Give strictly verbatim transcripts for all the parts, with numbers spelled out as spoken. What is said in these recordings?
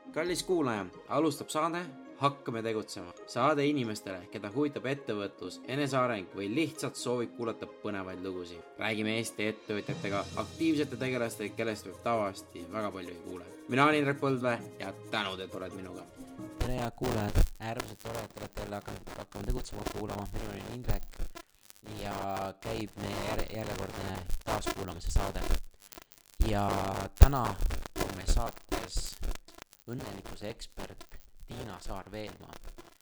Kallis kuulaja, alustab saade Hakkame tegutsema. Saade inimestele, keda huvitab ettevõtlus, eneseareng või lihtsalt soovib kuulata põnevaid lugusid. Räägime Eesti ettevõtjatega, aktiivsete tegelastega, kellest võib tavaliselt väga palju ei kuule. Mina olen Indrek Põldvee ja tänud, et oled minuga. Tere ja kuulajad, äärmiselt tore, et olete jälle hakanud hakkama tegutsema kuulama. Minu on Indrek ja käib meie järjekordne taaskuulamise saade. Ja täna on meil saates õnnelikkuse ekspert Tiina Saar-Veelmaa.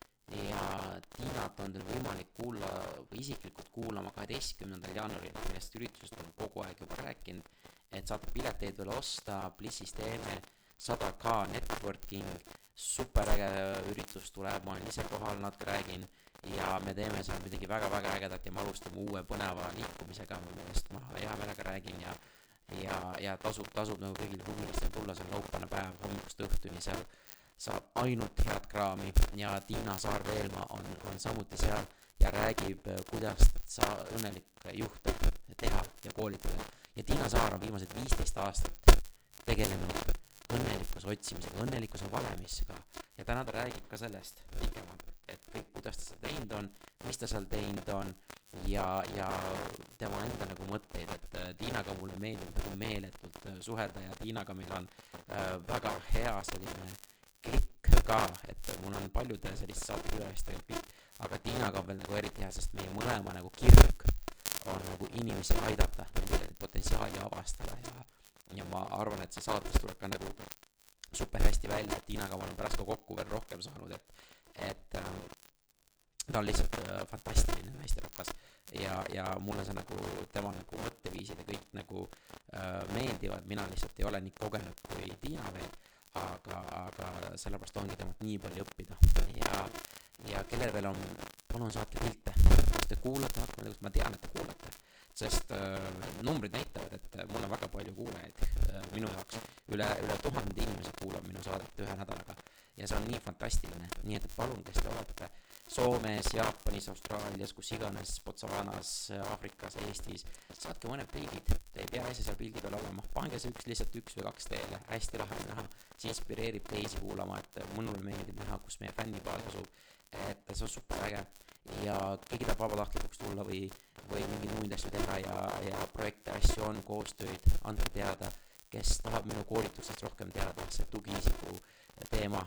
Ja Tiinat on teil võimalik kuula või isiklikult kuulama kaheteistkümnendal jaanuaril, millest üritusest on kogu aeg juba rääkinud, et saate pileteid veel osta, Plissis teeme sada K networking, superäge üritus tuleb, ma olen ise kohal, natuke räägin ja me teeme seal midagi väga-väga ägedat ja me alustame uue põneva liikumisega, millest ma hea meelega räägin ja ja, ja tasub, tasub nagu kõigil huvilistel tulla seal laupäevane päev hommikust õhtuni, seal saab ainult head kraami ja Tiina Saar-Veelmaa on, on samuti seal ja räägib, kuidas sa õnnelikke juhte teha ja koolitada. Ja Tiina Saar on viimased viisteist aastat tegelenud õnnelikkuse otsimisega, õnnelikkuse valemisega ja täna ta räägib ka sellest pikemalt, et kõik, kuidas ta seda teinud on, mis ta seal teinud on ja, ja tema enda nagu mõtteid, et Tiinaga mulle meeldib nagu meeletult suhelda ja Tiinaga meil on äh, väga hea selline klikk ka, et mul on paljude sellist saate külalistega klikk, aga Tiinaga on veel nagu eriti hea, sest meie mõlema nagu kirg on nagu inimesi aidata, potentsiaali avastada ja, ja ma arvan, et see saates tuleb ka nagu super hästi välja, et Tiinaga ma olen pärast ka kokku veel rohkem saanud, et, et äh, ta on lihtsalt äh, fantastiline naisterahvas ja, ja mulle see nagu tema nagu mõtteviisid ja kõik nagu äh, meeldivad, mina lihtsalt ei ole nii kogenud kui Tiina veel, aga, aga sellepärast ongi temalt nii palju õppida ja, ja kellel veel on, palun saatke pilte, kus te kuulate, hakkame tegust, ma tean, et te kuulate, sest äh, numbrid näitavad, et mul on väga palju kuulajaid äh, minu jaoks, üle, üle tuhande inimesed kuulab minu saadet ühe nädalaga ja see on nii fantastiline, nii et palun, kes te olete Soomes, Jaapanis, Austraalias, kus iganes, Botswanas, Aafrikas, Eestis, saatke mõned pildid, te ei pea ise seal pildi peal olema, pange see üks, lihtsalt üks või kaks teele, hästi lahe näha, see inspireerib teisi kuulama, et mulle meeldib näha, kus meie fännibaas asub, et see on super äge ja kõigi tahab vabatahtlikuks tulla või, või mingi muid asju teha ja, ja projekte, asju on, koostööd, andke teada, kes tahab minu koolitusest rohkem teada, see tugiisiku teema,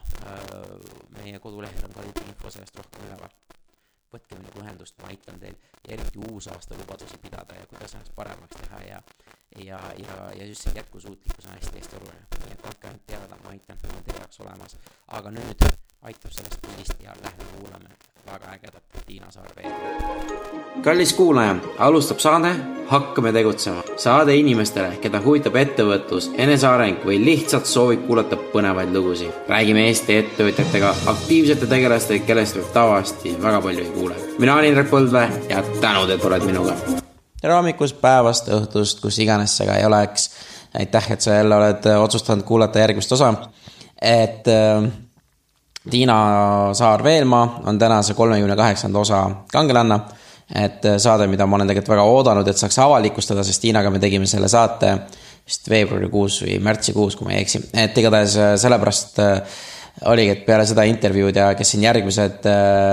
meie kodulehel on ka info sellest rohkem üleval. Võtke minuga ühendust, ma aitan teil ja eriti uus aasta lubadusi pidada ja kuidas ennast paremaks teha ja, ja, ja, ja just see jätkusuutlikkus on hästi hästi oluline. Nii et andke ainult teada, ma aitan, ma olen teie jaoks olemas. Aga nüüd aitab sellest pildist ja lähme kuulame väga ägedat Tiina Saar-Veelmaa. Kallis kuulaja, alustab saade Hakkame tegutsema. Saade inimestele, keda huvitab ettevõtlus, eneseareng või lihtsalt soovib kuulata põnevaid lugusid. Räägime Eesti ettevõtjatega, aktiivsete tegelastega, kellest võib tavaliselt väga palju ei kuule. Mina olen Indrek Põldvee ja tänud, et oled minuga. Tere hommikust, päevast, õhtust, kus iganes see ka ei oleks. Aitäh, et sa jälle oled otsustanud kuulata järgmist osa. Et äh, Tiina Saar-Veelmaa on tänase kolmekümne kaheksanda osa kangelanna, et saade, mida ma olen tegelikult väga oodanud, et saaks avalikustada, sest Tiinaga me tegime selle saate vist veebruarikuus või märtsikuus, kui ma ei eksi. Et igatahes sellepärast oligi, et peale seda intervjuud ja kes siin järgmised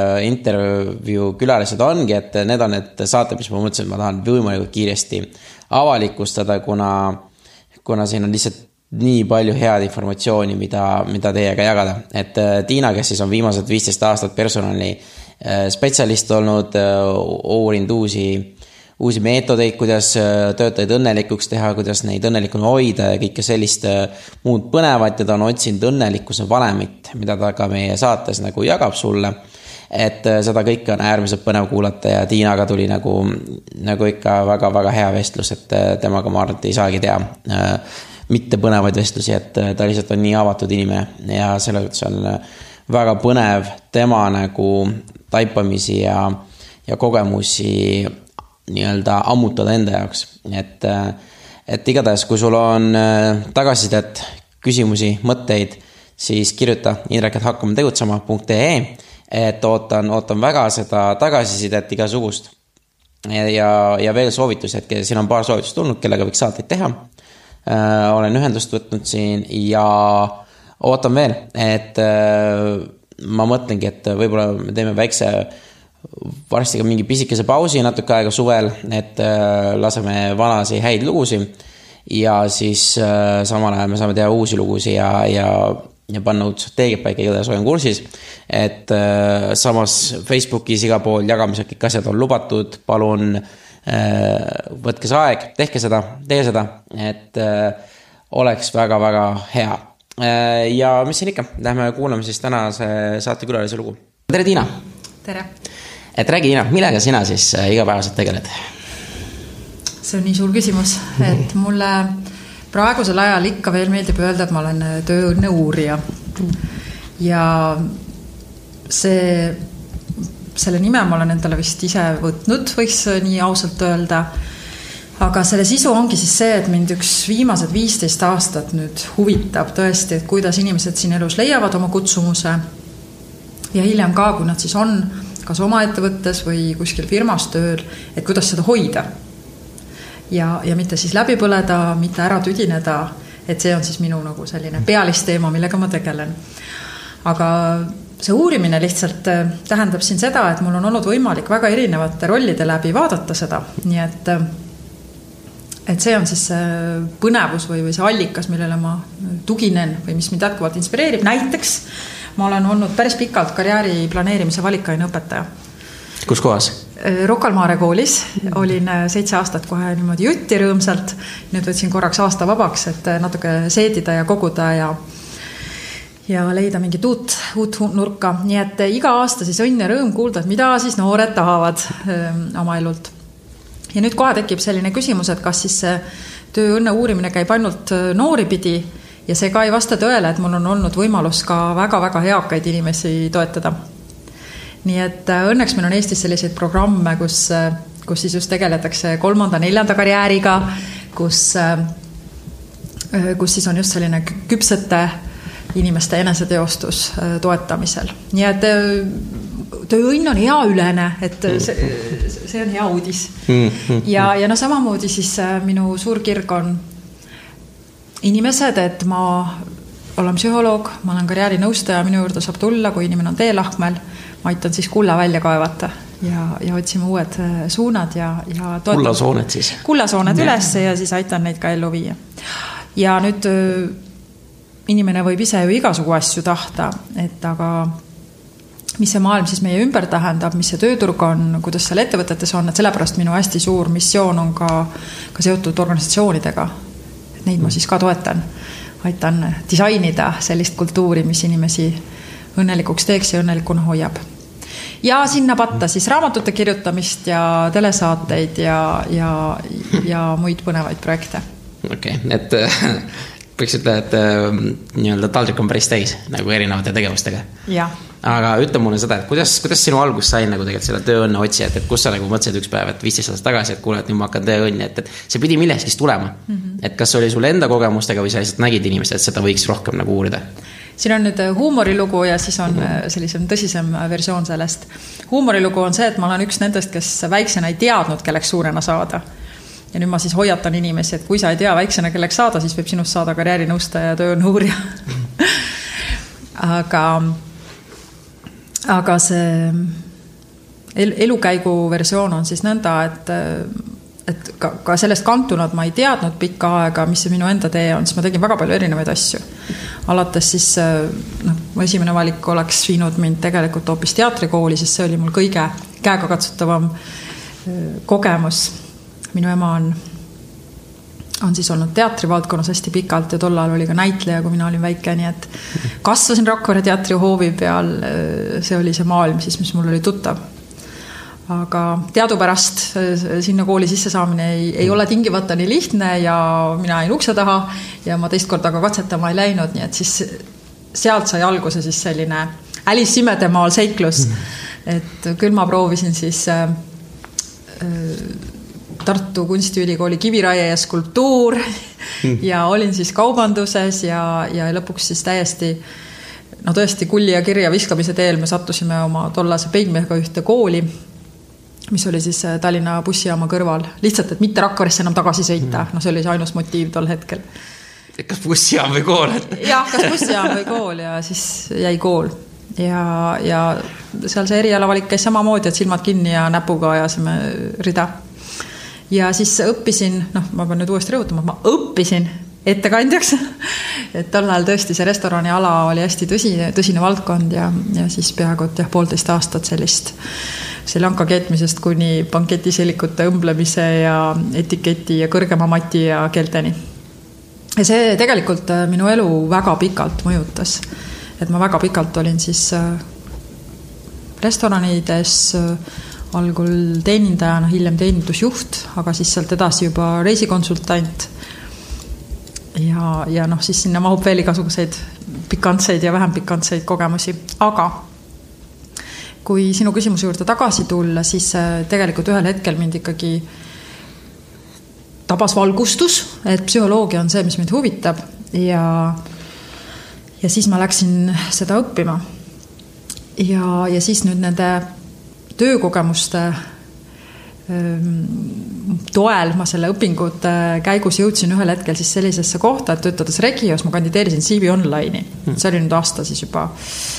intervjuu külalised ongi, et need on need saate, mis ma mõtlesin, et ma tahan võimalikult kiiresti avalikustada, kuna, kuna siin on lihtsalt nii palju head informatsiooni, mida, mida teiega jagada. Et Tiina, kes siis on viimased viisteist aastat personali spetsialist olnud, uurinud uusi, uusi meetodeid, kuidas töötajaid õnnelikuks teha, kuidas neid õnnelikuna hoida ja kõike sellist muud põnevat ja ta on otsinud õnnelikkuse valemit, mida ta ka meie saates nagu jagab sulle. Et seda kõike on äärmiselt põnev kuulata ja Tiinaga tuli nagu, nagu ikka väga-väga hea vestlus, et temaga ma arvan, et ei saagi teha mitte põnevaid vestlusi, et ta lihtsalt on nii avatud inimene ja selles on väga põnev tema nagu taipamisi ja, ja kogemusi nii-öelda ammutada enda jaoks. Et, et igatahes, kui sul on tagasisidet, küsimusi, mõtteid, siis kirjuta indrek at hakkame tegutsema punkt ee, et ootan, ootan väga seda tagasisidet igasugust ja, ja veel soovitus, et siin on paar soovitust tulnud, kellega võiks saateid teha. Olen ühendust võtnud siin ja ootan veel, et äh, ma mõtlengi, et võib-olla me teeme väikse varsti ka mingi pisikese pausi natuke aega suvel, et äh, laseme vanasi häid lugusi ja siis äh, samal ajal me saame teha uusi lugusi ja, ja, ja panna uut strateegiat paika, igatahes olen kursis, et äh, samas Facebookis iga pool jagamised kõik asjad on lubatud, palun äh, võtke see aeg, tehke seda, tee seda, et äh, oleks väga-väga hea. Äh, ja mis siin ikka, lähme kuulame siis tänase saatekülalise lugu. Tere, Tiina! Tere! Et räägi, Tiina, millega sina siis igapäevaselt tegeled? See on nii suur küsimus, et mulle praegusel ajal ikka veel meeldib öelda, et ma olen tööõnne uurija. Ja see, selle nime ma olen endale vist ise võtnud, võiks nii ausalt öelda. Aga selle sisu ongi siis see, et mind üks viimased viisteist aastat nüüd huvitab tõesti, et kuidas inimesed siin elus leiavad oma kutsumuse ja hiljem ka, kui nad siis on kas oma ettevõttes või kuskil firmas tööl, et kuidas seda hoida. Ja, ja mitte siis läbi põleda, mitte ära tüdineda, et see on siis minu nagu selline pealisteema, millega ma tegelen. Aga see uurimine lihtsalt tähendab siin seda, et mul on olnud võimalik väga erinevate rollide läbi vaadata seda, nii et et see on siis see põnevus või, või see allikas, millele ma tuginen või mis mind jätkuvalt inspireerib. Näiteks ma olen olnud päris pikalt karjääri planeerimise valikaine õpetaja. Kus kohas? Rocca al Mare koolis. Olin seitse aastat kohe niimoodi jutti rõõmsalt. Nüüd võtsin korraks aasta vabaks, et natuke seedida ja koguda ja, ja leida mingit uut, uut nurka. Nii et iga aasta siis õnn ja rõõm kuulda, et mida siis noored tahavad oma elult. Ja nüüd kohe tekib selline küsimus, et kas siis see tööõnne uurimine käib ainult noori pidi ja see ka ei vasta tõele, et mul on olnud võimalus ka väga-väga heakaid inimesi toetada. Nii et õnneks meil on Eestis selliseid programme, kus, kus siis just tegeletakse kolmanda, neljanda karjääriga, kus, kus siis on just selline küpsete inimeste eneseteostus toetamisel. Nii et tööõnn on hea ülene, et see, see on hea uudis. Ja, ja no samamoodi siis minu suur kirg on inimesed, et ma olen psühholoog, ma olen karjäärinõustaja, minu juurde saab tulla, kui inimene on teelahkmel, ma aitan siis kulla välja kaevata ja, ja otsime uued suunad ja, ja toetan. Kullasooned siis? Kullasooned üles ja siis aitan neid ka ellu viia. Ja nüüd inimene võib ise ju igasugu asju tahta, et aga mis see maailm siis meie ümber tähendab, mis see tööturg on, kuidas seal ettevõtetes on, et sellepärast minu hästi suur missioon on ka, ka seotud organisatsioonidega. Et neid ma siis ka toetan. Aitan disainida sellist kultuuri, mis inimesi õnnelikuks teeks ja õnnelikuna hoiab. Ja sinna patta siis raamatute kirjutamist ja telesaateid ja, ja, ja muid põnevaid projekte. Okei, okay, et võiks ütle, et nii-öelda taldrik on päris täis nagu erinevate tegevustega. Jah. Aga ütle mulle seda, et kuidas, kuidas sinu algus sai nagu tegelikult selle tööõnne otsi, et, et kus sa nagu mõtlesid üks päev, et viisteist aastat tagasi, et kuule, et nüüd ma hakkan tööõnni, et, et see pidi millestki tulema. Mm-hmm. Et kas oli sul enda kogemustega või sa lihtsalt nägid inimest, et seda võiks rohkem nagu uurida? Siin on nüüd huumorilugu ja siis on sellisem tõsisem versioon sellest. Huumorilugu on see, et ma olen üks nendest, kes väiksena ei teadnud, kelleks suurena saada. Ja nüüd ma siis hoiatan inimesi, et kui sa ei tea väiksena, kelleks saada, siis võib sinust saada karjäärinõustaja ja tööõnnuurija. aga Aga see elukäigu versioon on siis nõnda, et, et ka, ka sellest kantunad ma ei teadnud pikka aega, mis see minu enda tee on, siis ma tegin väga palju erinevaid asju. Alates siis, noh, esimene valik oleks viinud mind tegelikult hoopis teatrikooli, sest see oli mul kõige käegakatsutavam kogemus. Minu ema on on siis olnud teatrivaldkonnas hästi pikalt ja tollal oli ka näitleja, kui mina olin väike, nii et kasvasin Rakvere teatri hoovi peal, see oli see maailm siis, mis mul oli tuttav. Aga teadupärast sinna kooli sisse saamine ei, ei ole tingimata nii lihtne ja mina ei ukse taha ja ma teist korda ka katsetama ei läinud, nii et siis sealt sai alguse siis selline Alice imedemaal seiklus, et küll ma proovisin siis äh, Tartu kunstiülikooli kiviraie ja skulptuur ja olin siis kaubanduses ja, ja lõpuks siis täiesti no tõesti kulli ja kirja viskamise teel me sattusime oma tollase peigmehega ühte kooli, mis oli siis Tallinna bussijaama kõrval. Lihtsalt, et mitte Rakveresse enam tagasi sõita. No see oli see ainus motiiv tol hetkel. kas bussijaam või kool? jah, kas bussijaam või kool ja siis jäi kool. Ja, ja seal see erialavalik käis samamoodi, et silmad kinni ja näpuga ajasime rida. Ja siis õppisin, noh, ma pean nüüd uuesti rõhutama, ma õppisin ettekandjaks, et tol ajal tõesti see restorani ala oli hästi tõsine, tõsine valdkond ja, ja siis peaaegu jah, poolteist aastat sellist selanka keetmisest kuni banketiselikute õmblemise ja etiketi ja kõrgema mati ja keelteni. Ja see tegelikult minu elu väga pikalt mõjutas. Et ma väga pikalt olin siis restoranides algul teenindajana, hiljem teenindusjuht, aga siis sealt edasi juba reisikonsultant. Ja, ja noh, siis sinna mahub veel igasuguseid pikantseid ja vähem pikantseid kogemusi. Aga kui sinu küsimuse juurde tagasi tulla, siis tegelikult ühel hetkel mind ikkagi tabas valgustus, et psühholoogia on see, mis mind huvitab ja, ja siis ma läksin seda õppima. Ja, ja siis nüüd nende töökogemuste toel ma selle õpingute käigus jõudsin ühel hetkel siis sellisesse kohta, et töötades Regios ma kandideerisin C V Online'i. See oli nüüd aasta siis juba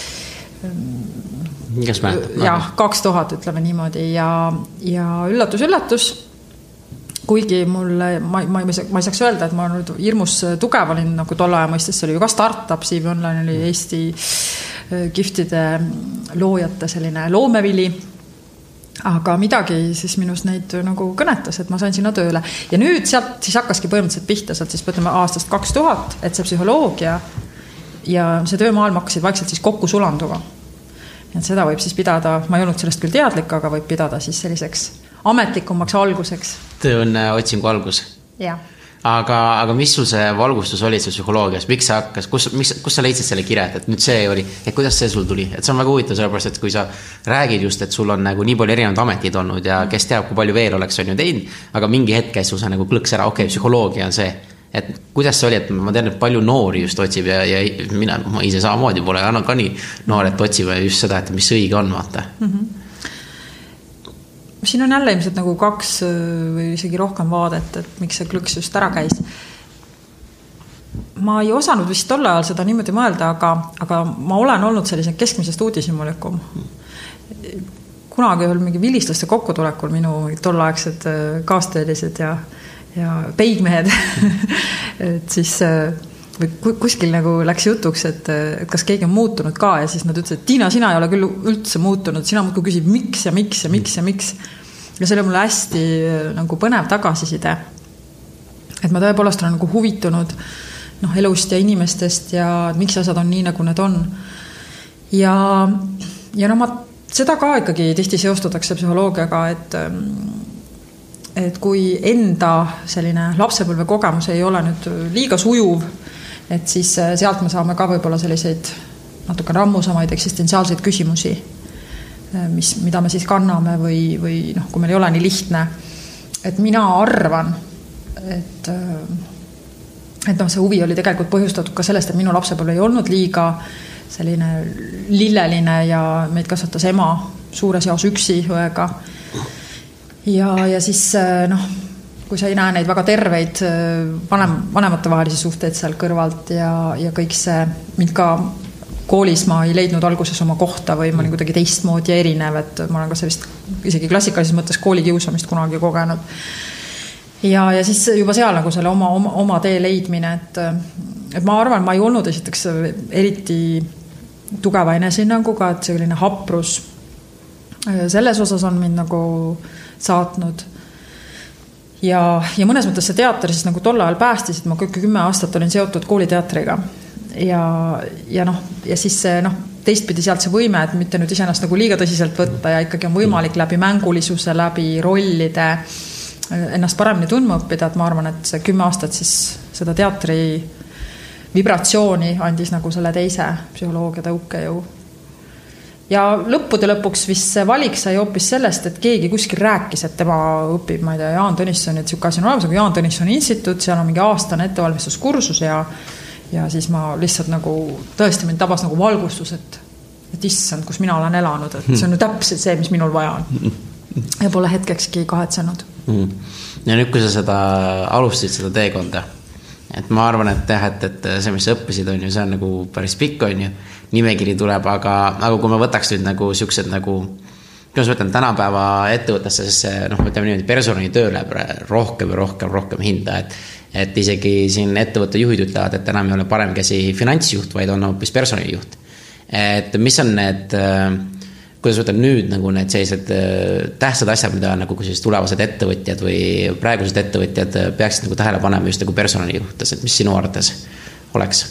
Kes mäletab? Jah, kaks tuhat ütleme niimoodi ja, ja üllatus, üllatus, kuigi mulle, ma, ma, ma ei saaks öelda, et ma nüüd hirmus tugev olin nagu tolle aja mõistes, see oli ju ka startup, C V Online oli Eesti giftide loojate selline loomevili, aga midagi siis minus neid nagu kõnetas, et ma sain sinna tööle. Ja nüüd sealt siis hakkaski põhimõtteliselt pihta, sealt siis võtame aastast kaks tuhat, et see psühholoogia ja see töömaailm hakkasid vaikselt siis kokku sulanduva. Et seda võib siis pidada, ma ei olnud sellest küll teadlik, aga võib pidada siis selliseks ametlikumaks alguseks. Töö on otsingu algus. Ja. Aga, aga mis sul see valgustus oli see psühholoogias? Miks sa hakkas, kus, miks, kus sa leidsid selle kirja, et nüüd see oli, et kuidas see sul tuli? Et see on väga huvitav sellepärast, et kui sa räägid just, et sul on nagu nii palju erinevad ametid olnud ja kes teab, kui palju veel oleks on ju teinud, aga mingi hetke sul sa nagu klõks ära, okei, okay, psühholoogia on see. Et kuidas see oli, et ma tean, et palju noori just otsib ja, ja mina, ma ise samamoodi pole, annan ka nii noored otsib just seda, et mis õige on, vaata. Mm-hmm. Siin on jälle ilmselt nagu kaks või isegi rohkem vaadet, et miks see klõks just ära käis. Ma ei osanud vist tolle ajal seda niimoodi mõelda, aga, aga ma olen olnud sellise keskmisest uudishimulikum. Kunagi oli mingi vilistlaste kokkutulekul minu tolleaegsed kaastöölised ja ja peigmehed, et siis või kuskil nagu läks jutuks, et, et kas keegi on muutunud ka ja siis nad ütlesid, et Tiina, sina ei ole küll üldse muutunud, sina muudkui küsib miks ja miks ja miks ja miks. Ja see oli mulle hästi nagu põnev tagasiside. Et ma tõepoolest olen nagu huvitunud noh, elust ja inimestest ja miks asjad on nii, nagu need on. Ja, ja no ma seda ka ikkagi tihti seostatakse psühholoogiaga, et et kui enda selline lapsepõlve kogemus ei ole nüüd liiga sujuv, et siis sealt me saame ka võib-olla selliseid natuke rammusamaid eksistentsiaalseid küsimusi, mis, mida me siis kanname või, või noh, kui meil ei ole nii lihtne. Et mina arvan, et, et noh, see huvi oli tegelikult põhjustatud ka sellest, et minu lapsepõlve ei olnud liiga selline lilleline ja meid kasvatas ema suures jaos üksi õega. Ja, ja siis noh, kui sa ei näe neid väga terveid vanem, vanemate vahelisi suhteid seal kõrvalt ja, ja kõik see, mind ka koolis ma ei leidnud alguses oma kohta või ma olin kuidagi teistmoodi ja erinev, et ma olen ka sellist isegi klassikalises mõttes koolikiusamist kunagi kogenud. Ja, ja siis juba seal nagu selle oma, oma, oma tee leidmine, et, et ma arvan, ma ei olnud esiteks eriti tugeva enesehinnanguga, et selline haprus selles osas on mind nagu saatnud. Ja, ja mõnes mõttes see teater siis nagu tolle ajal päästis, et ma kõik kümme aastat olin seotud kooliteatriga. Ja, ja, noh, ja siis see noh, teistpidi sealt see võime, et mitte nüüd iseennast nagu liiga tõsiselt võtta ja ikkagi on võimalik läbi mängulisuse, läbi rollide ennast paremini tundma õppida, et ma arvan, et see kümme aastat siis seda teatri vibratsiooni andis nagu selle teise psühholoogia tõukejõu. Ja lõppude lõpuks vist see valik sai hoopis sellest, et keegi kuskil rääkis, et tema õpib, ma ei tea, Jaan Tõnissoni, et siuke asi on olemas, aga Jaan Tõnissoni instituut, seal on mingi aastane ettevalmistuskursus ja, ja siis ma lihtsalt nagu, tõesti mind tabas nagu valgustus, et, et issand, kus mina olen elanud, et see on ju täpselt see, mis minul vaja on. Ja pole hetkekski kahetsenud. Ja nüüd, kui sa seda alustasid seda teekonda, et ma arvan, et jah, et, et see, mis sa õppisid, on ju, see on nagu päris pikk, on ju, nimekiri tuleb, aga, aga kui ma võtaks nüüd nagu siuksed nagu, kuidas ma võtan tänapäeva ettevõttesse, siis see, noh, ütleme niimoodi, personali töö läheb rohkem ja rohkem, rohkem hinda, et, et isegi siin ettevõtte juhid ütlevad, et enam ei ole parem käsi finantsjuht, vaid on hoopis personalijuht. Et mis on need, kuidas võtan nüüd nagu need sellised tähtsad asjad, mida nagu siis tulevased ettevõtjad või praegused ettevõtjad peaksid nagu tähele panema just nagu personalijuhtes, et mis sinu arvates oleks?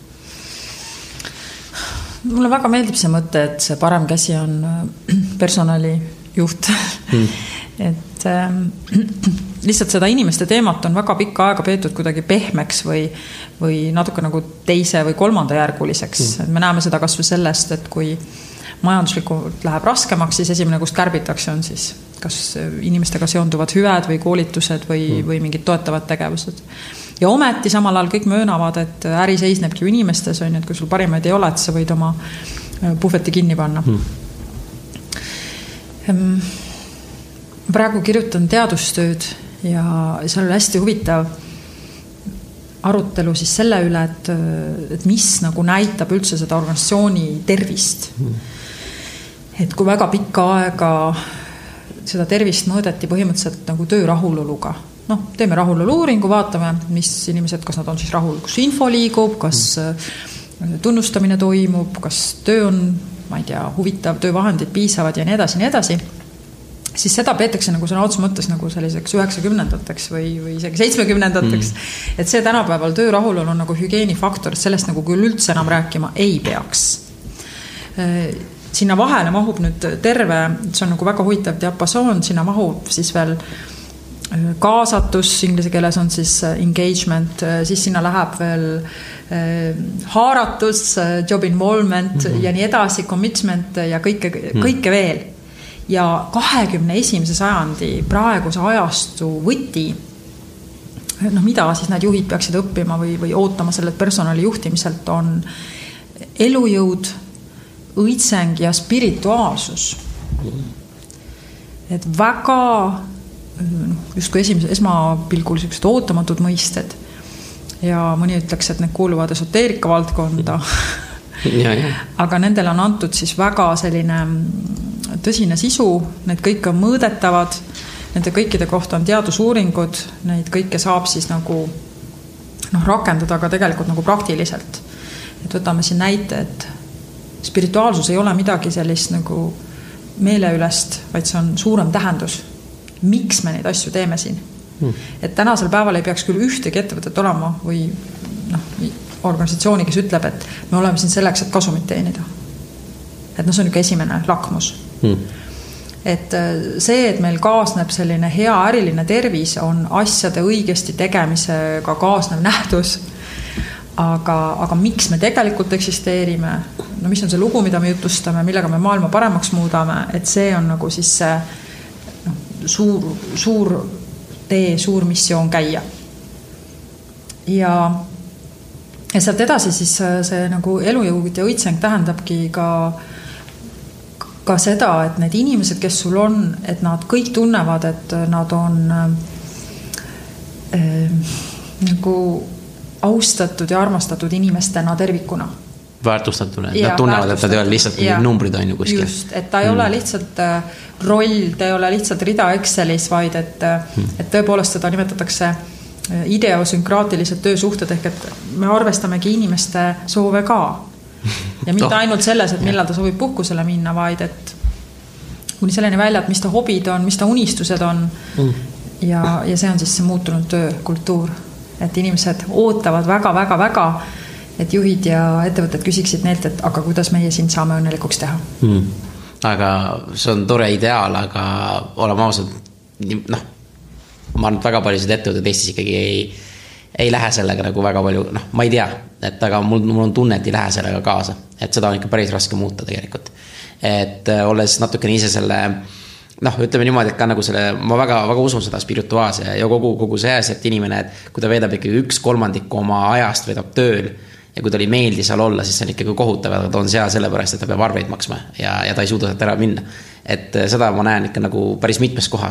Mulle väga meeldib see mõte, et see parem käsi on personalijuht. Hmm. et äh, lihtsalt seda inimeste teemat on väga pikka aega peetud kuidagi pehmeks või, või natuke nagu teise või kolmanda järguliseks. Hmm. Me näeme seda kas või sellest, et kui majanduslikult läheb raskemaks, siis esimene, kust kärbitakse, on siis kas inimestega seonduvad hüved või koolitused või, mm. või mingid toetavad tegevused. Ja ometi samal ajal kõik möönavad, et äri seisnebki ju inimestes, on, et kui sul parimaid ei ole, et sa võid oma puhveti kinni panna. Mm. Praegu kirjutan teadustööd ja seal oli hästi huvitav arutelu siis selle üle, et, et mis nagu näitab üldse seda organisatsiooni tervist. Mm. Et kui väga pikka aega seda tervist mõõdeti põhimõtteliselt nagu töö rahuloluga. Noh, teeme rahulolu uuringu, vaatame, mis inimesed, kas nad on siis rahul, kus info liigub, kas tunnustamine toimub, kas töö on, ma ei tea, huvitav, töövahendid piisavad ja nii edasi, nii edasi. Siis seda peetakse nagu sõna otsa mõttes nagu selliseks üheksakümnendateks või, või isegi seitsmekümnendateks. Mm. Et see tänapäeval töö rahulolu on nagu hügieenifaktor, et sellest nagu küll üldse enam rääkima ei peaks. Sinna vahele mahub nüüd terve, see on nagu väga huvitav diapasoon, sinna mahub siis veel kaasatus, inglise keeles on siis engagement, siis sinna läheb veel haaratus, job involvement mm-hmm. ja nii edasi, commitment ja kõike, kõike veel. Ja kahekümne esimese sajandi praeguse ajastu võti, noh, mida siis need juhid peaksid õppima või, või ootama sellelt personali juhtimiselt on elujõud, õitseng ja spirituaalsus. Et väga, just kui esimese, esmapilgul sellised ootamatud mõisted ja mõni ütleks, et need kuuluvad esoteerika valdkonda, ja, ja. aga nendele on antud siis väga selline tõsine sisu, need kõik on mõõdetavad, nende kõikide kohta on teadusuuringud, neid kõike saab siis nagu noh, rakendada ka tegelikult nagu praktiliselt. Et võtame siin näite, et spirituaalsus ei ole midagi sellist nagu meeleülest, vaid see on suurem tähendus. Miks me neid asju teeme siin? Hmm. Et tänasel päeval ei peaks küll ühtegi ettevõtet olema või noh, organisatsiooni, kes ütleb, et me oleme siin selleks, et kasumit teenida. Et no see on ikka esimene lakmus. Hmm. Et see, et meil kaasneb selline hea äriline tervis, on asjade õigesti tegemisega kaasnev nähtus. Aga, aga miks me tegelikult eksisteerime, no mis on see lugu, mida me jutustame, millega me maailma paremaks muudame, et see on nagu siis see no, suur, suur tee, suur missioon käia. Ja, ja sealt edasi siis see nagu elujõud ja õitseng tähendabki ka, ka seda, et need inimesed, kes sul on, et nad kõik tunnevad, et nad on äh, nagu austatud ja armastatud inimestena tervikuna. Väärtustatuna, et nad tunnevad, et nad ei ole lihtsalt ja, numbrid on ju kuskil. Just, et ta ei mm. ole lihtsalt roll, ta ei ole lihtsalt rida Excelis, vaid et, mm. et tõepoolest seda nimetatakse ideosünkraatilised töösuhted, ehk et me arvestamegi inimeste soove ka. Ja mitte ainult selles, et millal ta soovib puhkusele minna, vaid et kuni selleni välja, et mis ta hobid on, mis ta unistused on mm. ja, ja see on siis see muutunud töökultuur. Et inimesed ootavad väga, väga, väga, et juhid ja ettevõtted küsiksid neilt, et aga kuidas meie siin saame õnnelikuks teha. Hmm. Aga see on tore ideaal, aga oleme ausad, noh, ma arvan, et väga paljusid ettevõtted Eestis ikkagi ei, ei lähe sellega nagu väga palju, noh, ma ei tea, et aga mul, mul on tunne, et ei lähe sellega kaasa, et seda on ikka päris raske muuta tegelikult. Et olles natukene ise selle noh, ütleme niimoodi, et ka nagu selle, ma väga, väga usun seda spirituaalse ja kogu, kogu see ajas, et inimene, et kui ta veedab ikkagi üks kolmandik oma ajast veedab tööl ja kui ta oli meeldi seal olla, siis see on ikkagi kohutav, et ta on seal sellepärast, et ta peab arveid maksma ja, ja ta ei suuda sealt ära minna. Et seda ma näen ikka nagu päris mitmes kohas.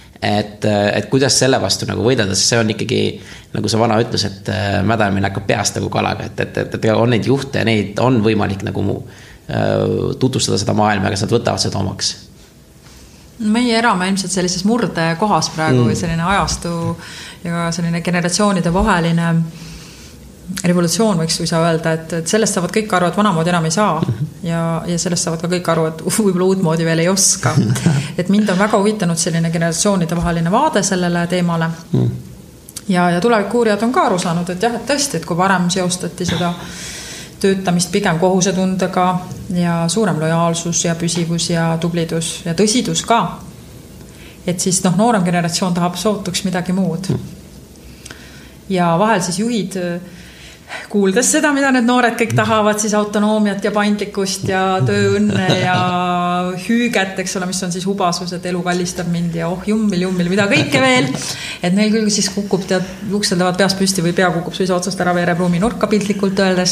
et, et kuidas selle vastu nagu võidelda, sest see on ikkagi, nagu see vana ütles, et mädamine hakkab peast nagu kalaga, et, et, et, et on neid juhte ja neid on võimalik nagu mu, tutvustada seda maailma, kas nad võtavad seda omaks. Meie elame ilmselt sellises murde kohas praegu mm. selline ajastu ja selline generatsioonide vaheline revolutsioon võiks võisa öelda, et, et sellest saavad kõik aru, et vanamoodi enam ei saa ja, ja sellest saavad ka kõik aru, et võib-olla uudmoodi veel ei oska. Et mind on väga huvitanud selline generatsioonide vaheline vaade sellele teemale ja, ja tulevikuurijad on ka aru saanud, et jah, et tõesti, et kui varem seostati seda töötamist pigem kohusetundega ja suurem lojaalsus ja püsivus ja tublidus ja tõsidus ka, et siis noh, noorem generatsioon tahab sootuks midagi muud. Ja vahel siis juhid kuuldes seda, mida need noored kõik tahavad, siis autonoomiat ja paindlikkust ja tööõnne ja hüüget, eks ole, mis on siis hubasus, et elu kallistab mind ja oh jummil, jummil, mida kõike veel. Et neil küll siis kukub, tead, ukseldavad peas püsti või pea kukub suisa otsast ära veerepruumi nurka piltlikult öeldes.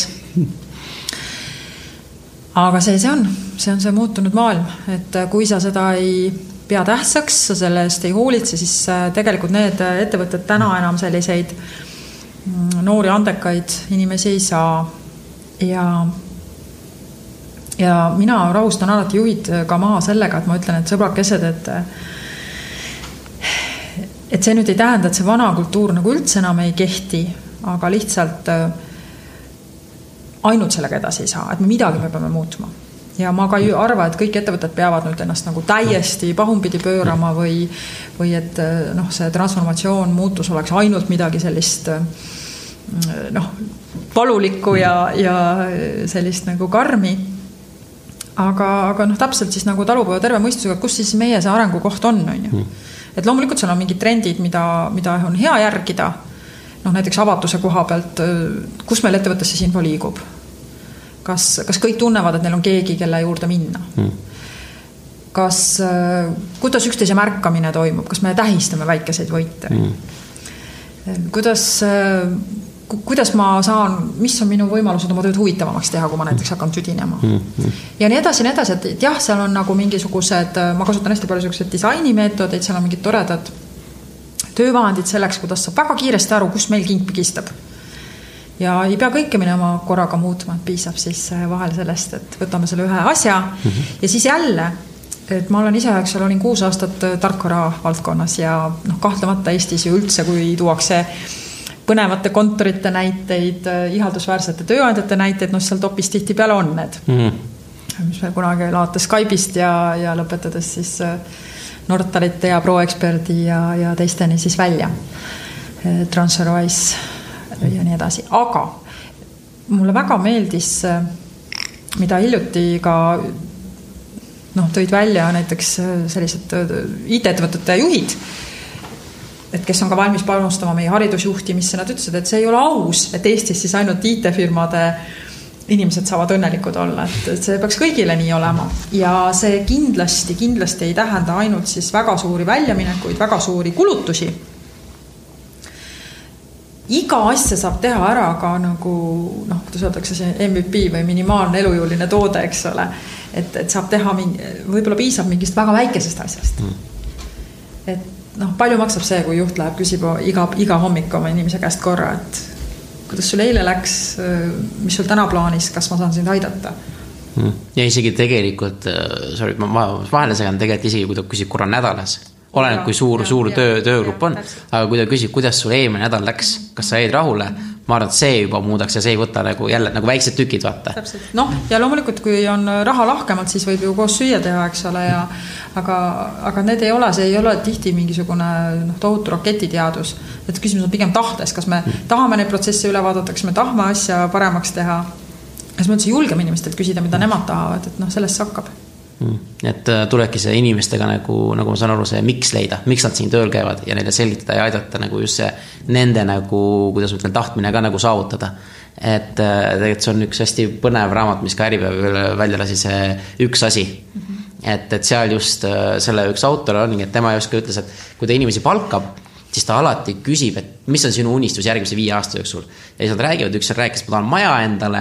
Aga see see on, see on see muutunud maailm, et kui sa seda ei pea tähtsaks, sa selle eest ei hoolitse, siis tegelikult need ettevõtted täna enam selliseid noori andekaid inimesi ei saa ja, ja mina rahustan alati juhid ka maha sellega, et ma ütlen, et sõbrakesed, et et see nüüd ei tähenda, et see vana kultuur nagu üldse enam ei kehti, aga lihtsalt ainult sellega edasi ei saa, et me midagi me peame muutma. Ja ma ka arva, et kõik ettevõtted peavad nüüd ennast nagu täiesti pahumpidi pöörama või, või et noh, see transformatsioon, muutus oleks ainult midagi sellist noh, palulikku ja, ja sellist nagu karmi. Aga, aga noh, täpselt siis nagu talupoja terve mõistusega, kus siis meie see arengukoht on, on ju. Et loomulikult seal on mingid trendid, mida, mida on hea järgida. Noh, näiteks avatuse koha pealt, kus meil ettevõttes siis info liigub. Kas, kas kõik tunnevad, et neil on keegi, kelle juurde minna? Kas, kuidas üksteise märkamine toimub? Kas me tähistame väikeseid võite? Kuidas, kuidas ma saan, mis on minu võimalused oma tööd huvitavamaks teha, kui ma näiteks hakkan tüdinema? Ja nii edasi, nii edasi, et jah, seal on nagu mingisugused, ma kasutan hästi palju sellised disainimeetodeid, seal on mingid toredad töövahendid selleks, kuidas saab väga kiiresti aru, kus meil king pigistab. Ja ei pea kõike minema korraga muutma, et piisab siis vahel sellest, et võtame selle ühe asja mm-hmm. ja siis jälle, et ma olen ise, eks ole, olin kuus aastat tarkvara valdkonnas ja noh, kahtlemata Eestis ju üldse, kui tuuakse põnevate kontorite näiteid, ihaldusväärsete tööandjate näiteid, noh seal topis tihti peale on need, mm-hmm. mis meil kunagi laata Skype'ist ja, ja lõpetades siis Nortalite ja ProExperdi ja, ja teisteni siis välja TransferWise ja nii edasi. Aga mulle väga meeldis, mida hiljuti ka noh, tõid välja näiteks sellised I T-ettevõtete juhid, et kes on ka valmis panustama meie haridusjuhtimisse, nad ütlesid, et see ei ole aus, et Eestis siis ainult I T-firmade inimesed saavad õnnelikud olla, et see peaks kõigile nii olema. Ja see kindlasti, kindlasti ei tähenda ainult siis väga suuri väljaminekuid, väga suuri kulutusi. Iga asja saab teha ära ka nagu, noh, kuidas öeldakse see M V P või minimaalne elujõuline toode, eks ole. Et, et saab teha, võib-olla piisab mingist väga väikesest asjast. Et noh, palju maksab see, kui juht läheb, küsib iga, iga hommik oma inimese käest korra, et kuidas sul eile läks, mis sul täna plaanis, kas ma saan sind aidata? Ja isegi tegelikult, sorry, ma, ma vahele segan tegelikult isegi, kui ta küsib korra nädalas. Oleneb, kui suur, ja, suur ja, töö, töögrupp on, aga kui ta küsib, kuidas sul eelmine nädal läks, kas sa jäid rahule, ma arvan, et see juba muudaks ja see ei võta nagu jälle nagu väiksed tükid vaata. Täpselt. Noh, ja loomulikult, kui on raha lahkemalt, siis võib ju koos süüa teha, eks ole, ja, aga, aga need ei ole, see ei ole tihti mingisugune noh, tohutu raketiteadus. Et küsimus on pigem tahtes, kas me tahame neid protsesse üle vaadata, kas me tahame asja paremaks teha, kas me üldse julgeme inimestelt küsida, mida nemad tahavad, et noh, sellest hakkab. Et tulebki see inimestega nagu, nagu ma saan aru, see miks leida, miks nad siin tööl käivad ja neile selgitada ja aidata nagu just see nende nagu, kuidas ütlen, tahtmine ka nagu saavutada. Et tegelikult see on üks hästi põnev raamat, mis ka Äripäev välja lasi, see üks asi. Et, et seal just selle üks autor on, et tema just ka ütles, et kui ta inimesi palkab, siis ta alati küsib, et mis on sinu unistus järgmise viie aasta jooksul. Ja siis nad räägivad, üks rääkis, ma tahan maja endale,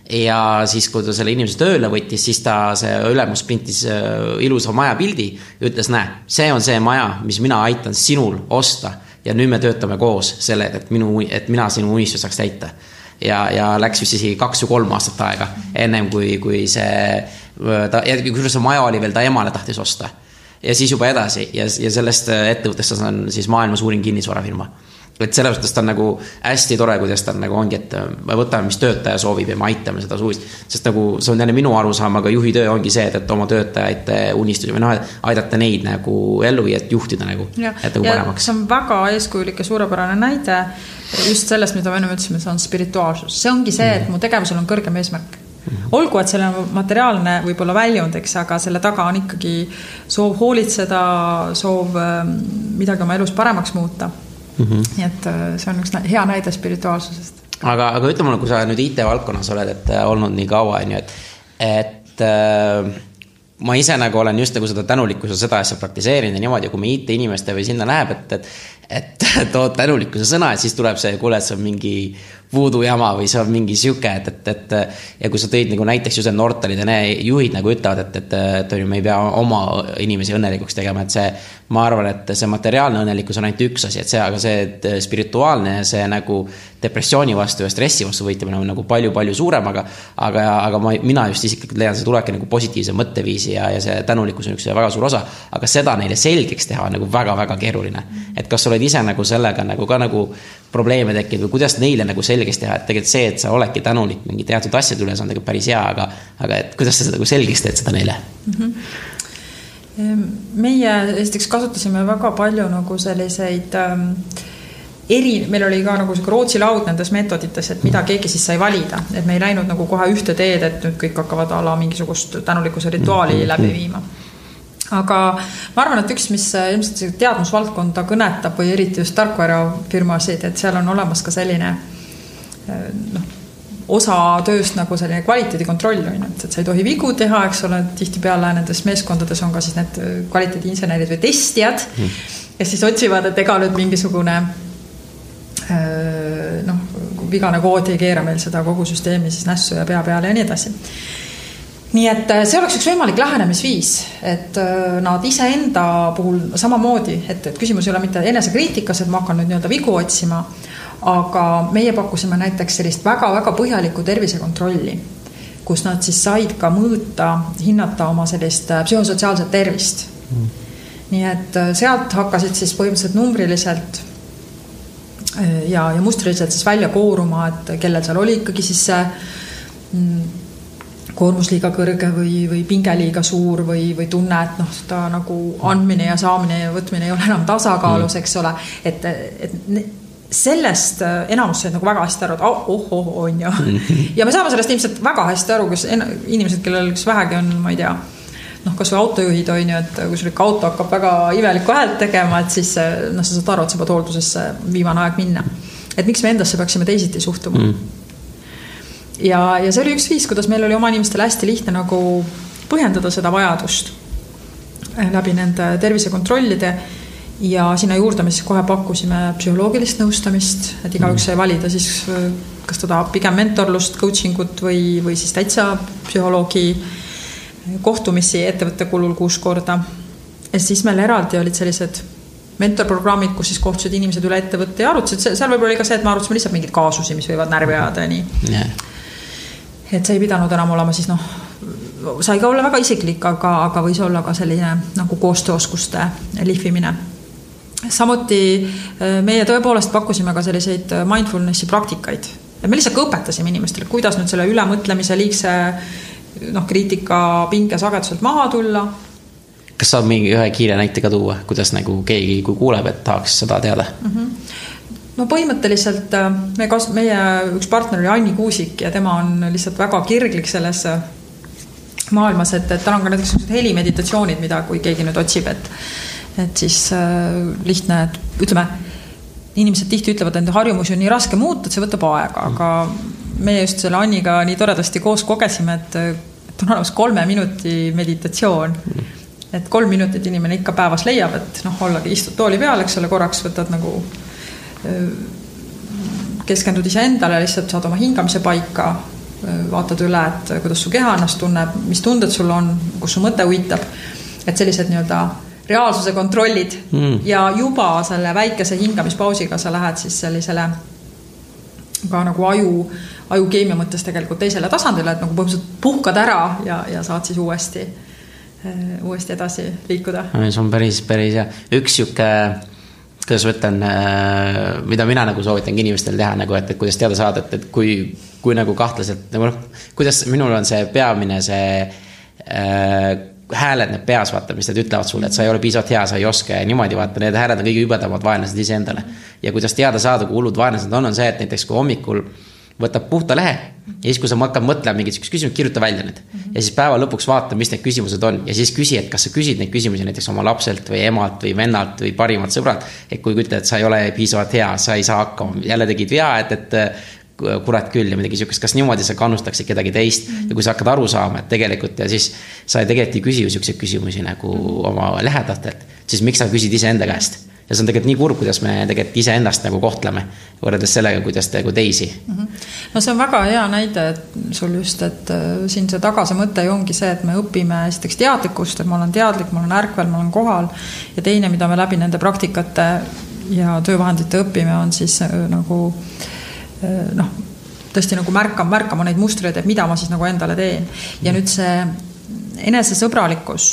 ja siis, kui ta selle inimese tööle võttis, siis ta see ülemus printis ilusa maja pildi ja ütles, näe, see on see maja, mis mina aitan sinul osta ja nüüd me töötame koos selle, et, minu, et mina sinu unistus saaks täita. Ja, ja läks vist isegi kaks või kolm aastat aega ennem kui, kui see, ta, ja kui see maja oli veel ta emale tahtis osta. Ja siis juba edasi ja, ja sellest ettevõttest on siis maailma suurim kinnisvarafirma. Et selle mõttes ta on nagu hästi tore, kuidas ta on nagu ongi, et me võtame, mis töötaja soovib ja me aitame seda suvist. Sest nagu see on jälle minu arusaam, aga juhi töö ongi see, et oma töötajaid unistusi või noh, aidata neid nagu ellu ja juhtida nagu, ja, et nagu ja paremaks. See on väga eeskujulik ja suurepärane näide just sellest, mida me enne ütlesime, see on spirituaalsus. See ongi see, et mu tegevusel on kõrgem eesmärk. Olgu, et selle materiaalne võib-olla väljundeks, aga selle taga on ikkagi soov hoolitseda, soov midagi oma elus paremaks muuta. Mm-hmm. Nii et see on üks hea näide spirituaalsusest. Aga, aga ütle mulle, kui sa nüüd I T-valdkonnas oled, et olnud nii kaua, et, et äh, ma ise nagu olen just nagu seda tänulikkuse seda asja praktiseerinud ja niimoodi, kui me I T-inimeste või sinna läheb, et, et, et tood tänulikkuse sõna, et siis tuleb see, kuule, et see on mingi voodoo jama või see on mingi siuke, et, et, et ja kui sa tõid nagu näiteks just Nortalid ja ne juhid nagu ütlevad, et, et, et, et me ei pea oma inimesi õnnelikuks tegema, et see, ma arvan, et see materiaalne õnnelikkus on ainult üks asi, et see, aga see spirituaalne ja see nagu depressiooni vastu ja stressi vastu võitlemine on nagu palju-palju suurem, aga, aga, aga ma, mina just isiklikult leian, see tulebki nagu positiivse mõtteviisi ja, ja see tänulikkus on üks väga suur osa, aga seda neile selgeks teha on nagu väga-väga keeruline. Et kas sa oled ise nagu sellega nagu ka nagu probleeme tekkinud või kuidas neile nagu selgeks teha, et tegelikult see, et sa oledki tänulik mingi teatud asjad üles on tegelikult päris hea, aga, aga et kuidas sa seda nagu selgeks teed seda neile? Mm-hmm. Meie esiteks kasutasime väga palju nagu selliseid ähm, eri, meil oli ka nagu Rootsi laud nendes meetodites, et mida keegi siis sai valida, et me ei läinud nagu kohe ühte teed, et nüüd kõik hakkavad ala mingisugust tänulikkuse rituaali läbi viima. Aga ma arvan, et üks, mis ilmselt teadmusvaldkonda kõnetab või eriti just tarkvarafirmasid, et seal on olemas ka selline noh, osa tööst nagu selline kvaliteedikontroll, et sa ei tohi vigu teha, eks ole, tihti peale nendes meeskondades on ka siis need kvaliteediinsenerid või testijad mm. ja siis otsivad, et ega nüüd mingisugune noh, vigane kood ei keera meil seda kogu süsteemi siis nässu ja pea peale ja nii edasi. Nii et see oleks üks võimalik lähenemisviis, et nad ise enda puhul samamoodi, et, et küsimus ei ole mitte enesekriitikas, et ma hakkan nüüd nii-öelda vigu otsima, aga meie pakkusime näiteks sellist väga-väga põhjalikku tervisekontrolli, kus nad siis said ka mõõta, hinnata oma sellist psühhosotsiaalset tervist. Mm. Nii et sealt hakkasid siis põhimõtteliselt numbriliselt ja, ja mustriliselt siis välja kooruma, et kellel seal oli ikkagi siis see koormus liiga kõrge või, või pinge liiga suur või, või tunne, et noh, ta nagu andmine ja saamine ja võtmine ei ole enam tasakaalus, eks ole, et, et sellest enamus said nagu väga hästi aru, et oh, oh, on ju. Ja me saame sellest ilmselt väga hästi aru, kus inimesed, kellel kes vähegi on, ma ei tea, noh, kas või autojuhid on ju, et kui sul ikka auto hakkab väga imelikku häält tegema, et siis noh, sa saad aru, et sa pead hooldusesse viimane aeg minna. Et miks me endasse peaksime teisiti suhtuma. Mm. Ja, ja see oli üks viis, kuidas meil oli oma inimestele hästi lihtne nagu põhjendada seda vajadust läbi nende tervisekontrollide ja sinna juurde me siis kohe pakkusime psühholoogilist nõustamist, et igaüks sai valida siis, kas ta tahab pigem mentorlust, coachingut või, või siis täitsa psühholoogi kohtumisi ettevõtte kulul kuus korda. Ja siis meil eraldi olid sellised mentorprogrammid, kus siis kohtusid inimesed üle ettevõtte ja arutasid, seal võib-olla oli ka see, et me arutasime lihtsalt mingid kaasusi, mis võivad närvi ajada ja nii. Yeah. Et see ei pidanud enam olema siis noh, sai ka olla väga isiklik, aga, aga võis olla ka selline nagu koostööoskuste lihvimine. Samuti meie tõepoolest pakkusime ka selliseid mindfulnessi praktikaid. Ja me lihtsalt õpetasime inimestele, kuidas nüüd selle ülemõtlemise liigse noh, kriitika pinge sageduselt maha tulla. Kas saab mingi ühe kiire näite ka tuua, kuidas nagu keegi, kui kuuleb, et tahaks seda teada? Mm-hmm. No põhimõtteliselt me kas, meie üks partner oli Anni Kuusik ja tema on lihtsalt väga kirglik selles maailmas, et, et tal on ka näiteks helimeditatsioonid, mida kui keegi nüüd otsib, et, et siis äh, lihtne, et ütleme, inimesed tihti ütlevad, et harjumusi on nii raske muuta, et see võtab aega, aga meie just selle Anniga nii toredasti koos kogesime, et, et on olemas kolme minuti meditatsioon, et kolm minutit inimene ikka päevas leiab, et noh, ollagi istud tooli peal, eks ole, korraks võtad nagu keskendud ise endale, lihtsalt saad oma hingamise paika, vaatad üle, et kuidas su keha ennast tunneb, mis tunded sul on, kus su mõte uitab, et sellised nii-öelda reaalsuse kontrollid mm. ja juba selle väikese hingamispausiga sa lähed siis sellisele ka nagu aju, aju keemia mõttes tegelikult teisele tasandile, et nagu põhimõtteliselt puhkad ära ja, ja saad siis uuesti, uuesti edasi liikuda. See on päris, päris hea. Üks siuke kuidas võtan, mida mina nagu soovitangi inimestel teha, nagu, et, et kuidas teada saada, et, et kui, kui nagu kahtlaselt, nagu, kuidas minul on see peamine see äh, hääled need peas, vaata, mis need ütlevad sulle, et sa ei ole piisavalt hea, sa ei oska ja niimoodi, vaata, need hääled on kõige übedamad vaenlased ise endale. Ja kuidas teada saada, kui hullud vaenlased on, on see, et näiteks kui hommikul võtab puhta lehe ja siis, kui sa hakkad mõtlema mingid küsimused, kirjuta välja need. Ja siis päeva lõpuks vaata, mis need küsimused on. Ja siis küsi, et kas sa küsid neid küsimusi näiteks oma lapselt või emalt või vennalt või parimalt sõbralt. Et kui ütled, et sa ei ole piisavalt hea, sa ei saa hakkama. Jälle tegid vea, et, et kurat küll ja midagi siukest. Kas niimoodi sa kannustaksid kedagi teist ja kui sa hakkad aru saama, et tegelikult ja siis sa tegelikult ei küsi siukseid küsimusi nagu oma lähedatelt, siis miks sa küsid ise enda käest? Ja see on tegelikult nii kurb, kuidas me tegelikult ise ennast nagu kohtleme võrreldes sellega, kuidas te nagu teisi. No see on väga hea näide et sul just, et siin see tagase mõte ongi see, et me õpime esiteks teadlikkust, et ma olen teadlik, ma olen ärkvel, ma olen kohal ja teine, mida me läbi nende praktikate ja töövahendite õpime, on siis nagu noh, tõesti nagu märkama, märkama neid mustreid, et mida ma siis nagu endale teen. Ja nüüd see enesesõbralikkus,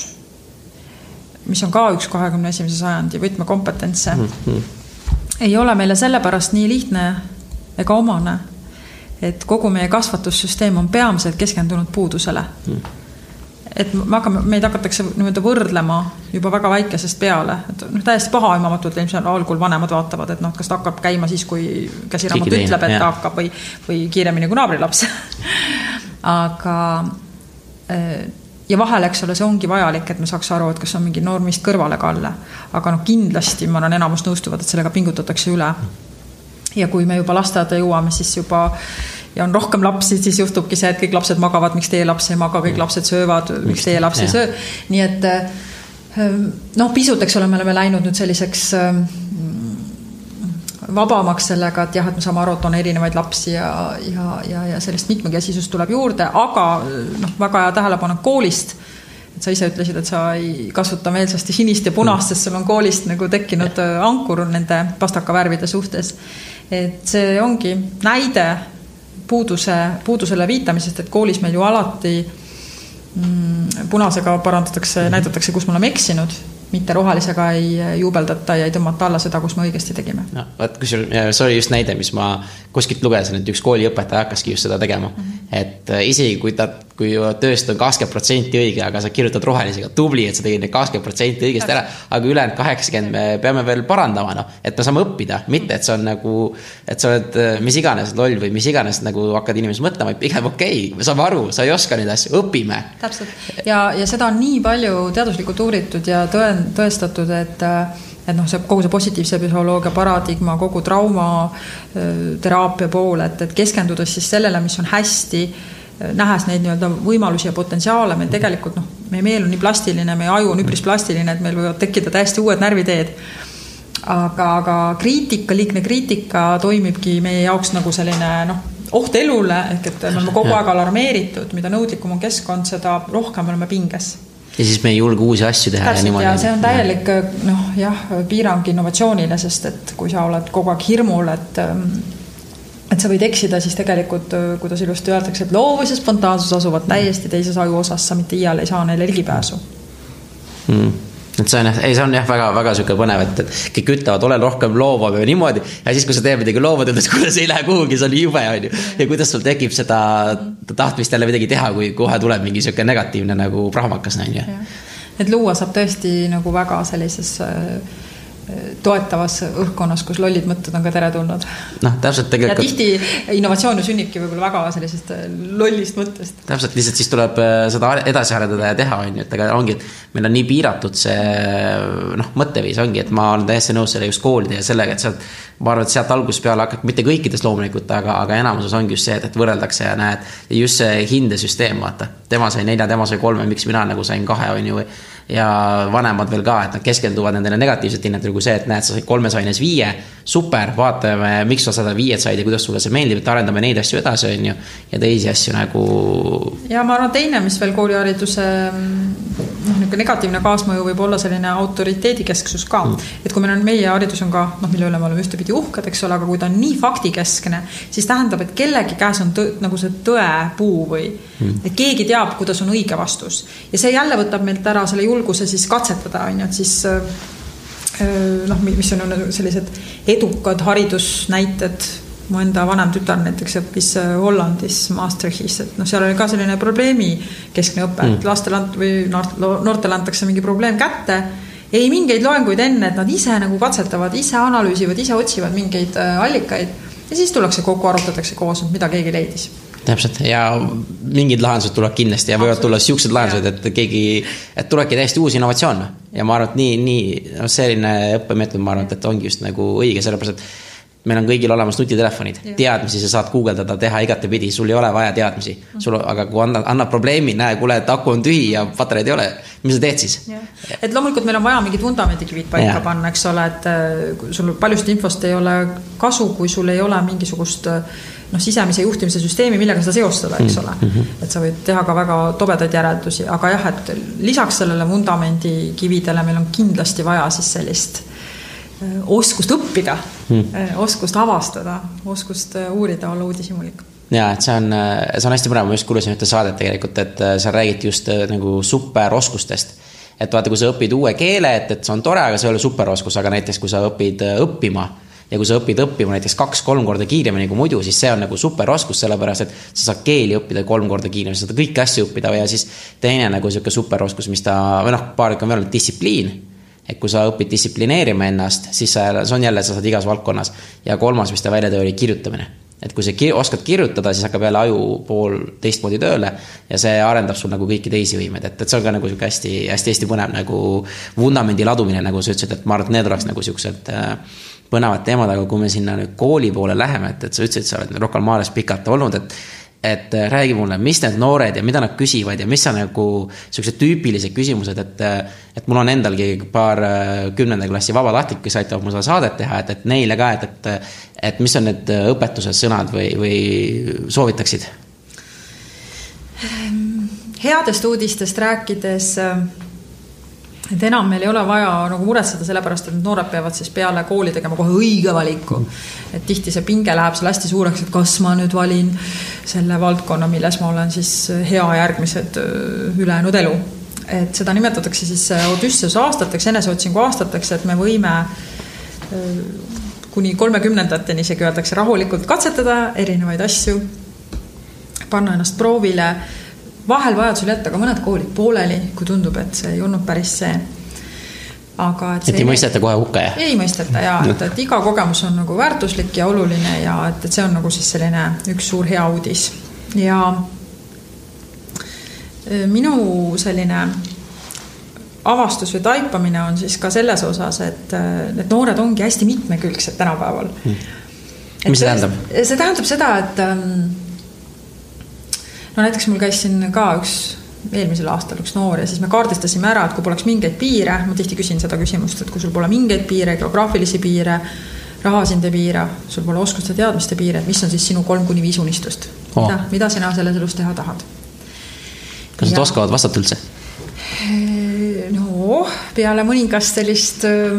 mis on ka üks kahekümne esimese sajandi võtmekompetentse, mm-hmm. ei ole meile sellepärast nii lihtne ega omane, et kogu meie kasvatussüsteem on peamiselt keskendunud puudusele. Mm. Et me hakkame, meid hakatakse võrdlema juba väga väikesest peale. Et, no, täiesti paha imamatult ilmselt algul vanemad vaatavad, et noh, kas ta hakkab käima siis, kui käsiraamat ütleb, et ta hakkab või, või kiiremini kui naabrilaps. Aga ja vahel, eks ole, see ongi vajalik, et me saaks aru, et kas on mingi normist kõrvale kalle. Aga no kindlasti, ma olen enamus nõustuvad, et sellega pingutatakse üle. Ja kui me juba lasteaeda jõuame, siis juba ja on rohkem lapsi, siis juhtubki see, et kõik lapsed magavad, miks teie laps ei maga, kõik lapsed söövad, miks teie laps ei söö. Nii et noh, pisuteks oleme me läinud nüüd selliseks vabamaks sellega, et jah, et me saame aru, et on erinevaid lapsi ja, ja, ja, ja sellest mitmekesisust tuleb juurde, aga noh, väga hea tähelepanu koolist, et sa ise ütlesid, et sa ei kasuta meelsasti sinist ja punast, sest sul on koolist nagu tekkinud ankur nende pastakavärvide suhtes. Et see ongi näide puuduse, puudusele viitamisest, et koolis meil ju alati mm, punasega parandatakse, näidatakse, kus me oleme eksinud, mitte rohelisega ei juubeldata ja ei tõmmata alla seda, kus me õigesti tegime. No, vaat, kui sul, see oli just näide, mis ma kuskilt lugesin, et üks kooliõpetaja hakkaski just seda tegema. Mm-hmm. Et isegi kui, ta, kui tööst on kakskümmend protsenti õige, aga sa kirjutad rohelisega, tubli, et sa tegid kakskümmend protsenti õigest ära, aga ülejäänud kaheksakümmend me peame veel parandama, no, et me saame õppida, mitte et see on nagu, et sa oled mis iganes loll või mis iganes nagu hakkad inimesed mõtlema, et pigem okei, me saame aru, sa ei oska neid asju, õpime. Täpselt. Ja, ja seda on nii palju teaduslikult uuritud ja tõen, tõestatud, et et noh, see, kogu see positiivse psühholoogia paradigma, kogu trauma teraapia pool, et, et keskendudes siis sellele, mis on hästi, nähes neid nii-öelda võimalusi ja potentsiaale, meil tegelikult noh, meie meel on nii plastiline, meie aju on üpris plastiline, et meil võivad tekkida täiesti uued närviteed. Aga, aga kriitika, liigne kriitika toimibki meie jaoks nagu selline noh, oht elule, ehk et me oleme kogu aeg alarmeeritud, mida nõudlikum on keskkond, seda rohkem oleme pinges. Ja siis me ei julge uusi asju teha. Täpselt, ja, niimoodi, ja see on täielik noh, jah, piirang innovatsioonile, sest et kui sa oled kogu aeg hirmul, et, et sa võid eksida, siis tegelikult, kuidas ilusti öeldakse, et loovus ja spontaansus asuvad täiesti teises aju osas, sa mitte iial ei saa neile ligipääsu. Mm. Et see on, ei, see on jah väga, väga süke põnev, et, et kõik ütlevad, ole rohkem loovav ja niimoodi ja siis, kui sa teed midagi loovad, ütles, kuidas ei lähe kuhugi, see on jube on ju. Ja kuidas sul tekib seda tahtmist jälle midagi teha, kui kohe tuleb mingi süke negatiivne nagu prahmakas on ju. Et luua saab tõesti nagu väga sellises toetavas õhkkonnas, kus lollid mõtted on ka tere tulnud. Noh, täpselt tegelikult. Ja tihti innovatsioon sünnibki võib-olla väga sellisest lollist mõttest. Täpselt, lihtsalt siis tuleb seda edasi arendada ja teha, on ju, et aga ongi, et meil on nii piiratud see noh, mõtteviis ongi, et ma olen täiesti nõus selle just koolide ja sellega, et sealt, ma arvan, et sealt alguses peale hakkab mitte kõikides loomulikult, aga, aga enamuses ongi just see, et, et võrreldakse ja näed, just see hindesüsteem, vaata, tema sai nelja, tema sai kolme, miks mina nagu sain kahe, on ju, või ja vanemad veel ka, et nad keskenduvad nendele negatiivset hinnetele kui see, et näed, sa said kolmes aines viie, super, vaatame, miks sa seda viied said ja kuidas sulle see meeldib, et arendame neid asju edasi, on ju, ja teisi asju nagu... Ja ma arvan, teine, mis veel koolihariduse noh, negatiivne kaasmõju võib olla selline autoriteedikesksus ka, mm. et kui meil on meie haridus on ka, noh, mille üle me oleme ühtepidi uhked, eks ole, aga kui ta on nii faktikeskne, siis tähendab, et kellegi käes on tõ, nagu see tõepuu või mm. et keegi teab, kuidas on õige vastus. Ja see jälle võtab meilt ära selle julguse siis katsetada, on ju, et siis noh, mis on sellised edukad haridusnäited, mu enda vanem tütar näiteks õppis Hollandis Maastrichtis, et noh, seal oli ka selline probleemi keskne õpe, mm. et lastele või noortele antakse mingi probleem kätte, ei mingeid loenguid enne, et nad ise nagu katsetavad, ise analüüsivad, ise otsivad mingeid allikaid ja siis tullakse kokku, arutatakse koos, mida keegi leidis. Täpselt, ja mingid lahendused tuleb kindlasti ja võivad tulla siuksed lahendused, et keegi, et tulebki täiesti uus innovatsioon ja ma arvan, et nii, nii selline õppemeetod, ma arvan, et ongi just nagu õige, sellepärast, et meil on kõigil olemas nutitelefonid, teadmisi sa saad guugeldada, teha igatepidi, sul ei ole vaja teadmisi, sul, aga kui annad, annad probleemi, näe, kuule, et aku on tühi ja patareid ei ole, mis sa teed siis? Ja. Et loomulikult meil on vaja mingid vundamendikivid paika ja. panna, eks ole, et sul paljust infost ei ole kasu, kui sul ei ole mingisugust noh, sisemise juhtimise süsteemi, millega seda seostada, eks ole. Mm-hmm. Et sa võid teha ka väga tobedaid järeldusi, aga jah, et lisaks sellele vundamendikividele meil on kindlasti vaja siis sellist oskust õppida, hmm. oskust avastada, oskust uurida, olla uudishimulik. Ja, et see on, see on hästi põnev, ma just kuulusin ühte saadet tegelikult, et sa räägid just nagu superoskustest. Et vaata, kui sa õpid uue keele, et, et see on tore, aga see ei ole superoskus, aga näiteks kui sa õpid õppima ja kui sa õpid õppima näiteks kaks-kolm korda kiiremini kui muidu, siis see on nagu superoskus, sellepärast, et sa saad keeli õppida kolm korda kiiremini, sa saad kõiki asju õppida ja siis teine nagu selline superoskus, mis ta, või noh, paar ikka on veel distsipliin. Et kui sa õpid distsiplineerima ennast, siis see on jälle, sa saad igas valdkonnas. Ja kolmas, mis ta välja tõi, oli kirjutamine. Et kui sa oskad kirjutada, siis hakkab jälle aju pool teistmoodi tööle ja see arendab sul nagu kõiki teisi võimed. Et, et see on ka nagu hästi, hästi, hästi põnev nagu vundamendi ladumine, nagu sa ütlesid, et ma arvan, et need oleks nagu siuksed põnevad teemad, aga kui me sinna nüüd kooli poole läheme, et, et sa ütlesid, sa oled Rocca al Mares pikalt olnud, et et räägi mulle, mis need noored ja mida nad küsivad ja mis on nagu sellised tüüpilised küsimused, et, et mul on endalgi paar kümnenda klassi vabatahtlik, kes aitavad mul seda saadet teha, et, et neile ka, et, et, et mis on need õpetused sõnad või, või soovitaksid? Headest uudistest rääkides, et enam meil ei ole vaja nagu muretseda sellepärast, et noored peavad siis peale kooli tegema kohe õige valiku. Et tihti see pinge läheb seal hästi suureks, et kas ma nüüd valin selle valdkonna, milles ma olen siis hea järgmised ülejäänud elu. Et seda nimetatakse siis Odysseuse aastateks, eneseotsingu aastateks, et me võime kuni kolmekümnendateni isegi öeldakse rahulikult katsetada erinevaid asju, panna ennast proovile, vahel vajadusel jätta ka mõned koolid pooleli, kui tundub, et see ei olnud päris see. Aga et, see et ei mõisteta kohe hukka, jah? Ei mõisteta, jaa. Et, et iga kogemus on nagu väärtuslik ja oluline ja et, et see on nagu siis selline üks suur hea uudis. Ja minu selline avastus või taipamine on siis ka selles osas, et need noored ongi hästi mitmekülgsed tänapäeval. Hmm. Mis see tähendab? See tähendab seda, et no näiteks mul käis siin ka üks eelmisel aastal üks noor ja siis me kaardistasime ära, et kui poleks mingeid piire, ma tihti küsin seda küsimust, et kui sul pole mingeid piire, geograafilisi piire, rahasinde piire, sul pole oskuste teadmiste piire, et mis on siis sinu kolm kuni viis unistust? Oh. Mida, mida sina selles elus teha tahad? Kas nad ja... oskavad vastata üldse? No, peale mõningast sellist äh,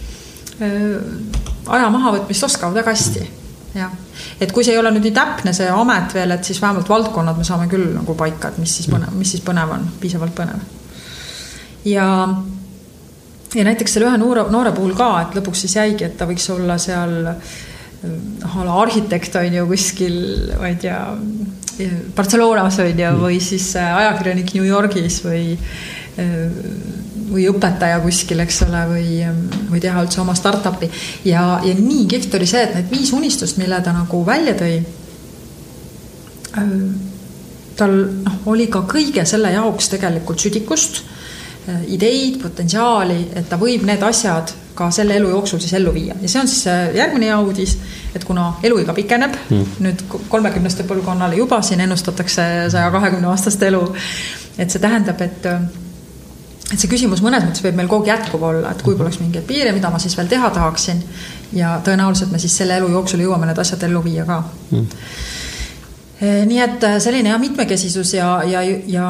äh, aja mahavõtmist oskavad väga hästi. Ja. Et kui see ei ole nüüd nii täpne see amet veel, et siis vähemalt valdkonnad me saame küll nagu paika, et mis siis põnev, mis siis põnev on, piisavalt põnev. Ja, ja näiteks selle ühe noore, noore puhul ka, et lõpuks siis jäigi, et ta võiks olla seal ala arhitekt on ju kuskil, ma ei tea, Barcelonas on ju, või siis ajakirjanik New Yorgis või või õpetaja kuskil, eks ole, või, või teha üldse oma startupi. Ja, ja nii kihvt oli see, et need viis unistust, mille ta nagu välja tõi, tal no, oli ka kõige selle jaoks tegelikult südikust, ideid, potentsiaali, et ta võib need asjad ka selle elu jooksul siis ellu viia. Ja see on siis järgmine hea uudis, et kuna eluiga pikeneb, mm. nüüd kolmekümneste põlvkonnale juba siin ennustatakse saja kahekümne aastast elu, et see tähendab, et et see küsimus mõnes mõttes võib meil kogu jätkuv olla, et kui poleks mingeid piire, mida ma siis veel teha tahaksin ja tõenäoliselt me siis selle elu jooksul jõuame need asjad ellu viia ka. Mm. Nii et selline ja mitmekesisus ja, ja, ja,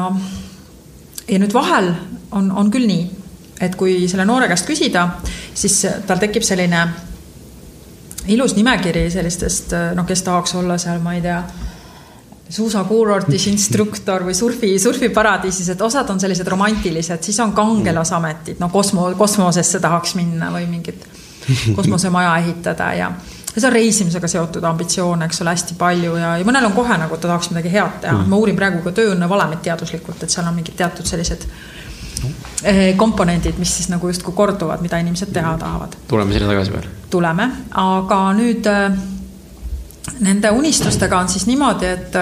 ja nüüd vahel on, on küll nii, et kui selle noore käest küsida, siis tal tekib selline ilus nimekiri sellistest, no kes tahaks olla seal, ma ei tea, suusakuurortis instruktor või surfi, surfiparadiisis, et osad on sellised romantilised, siis on kangelasametid, no kosmo, kosmosesse tahaks minna või mingit kosmosemaja ehitada ja see on reisimisega seotud ambitsioone, eks ole, hästi palju ja, ja mõnel on kohe nagu, ta tahaks midagi head teha. Ma uurin praegu ka tööõnne valemit teaduslikult, et seal on mingid teatud sellised komponendid, mis siis nagu justkui korduvad, mida inimesed teha tahavad. Tuleme selle tagasi veel. Tuleme, aga nüüd nende unistustega on siis niimoodi, et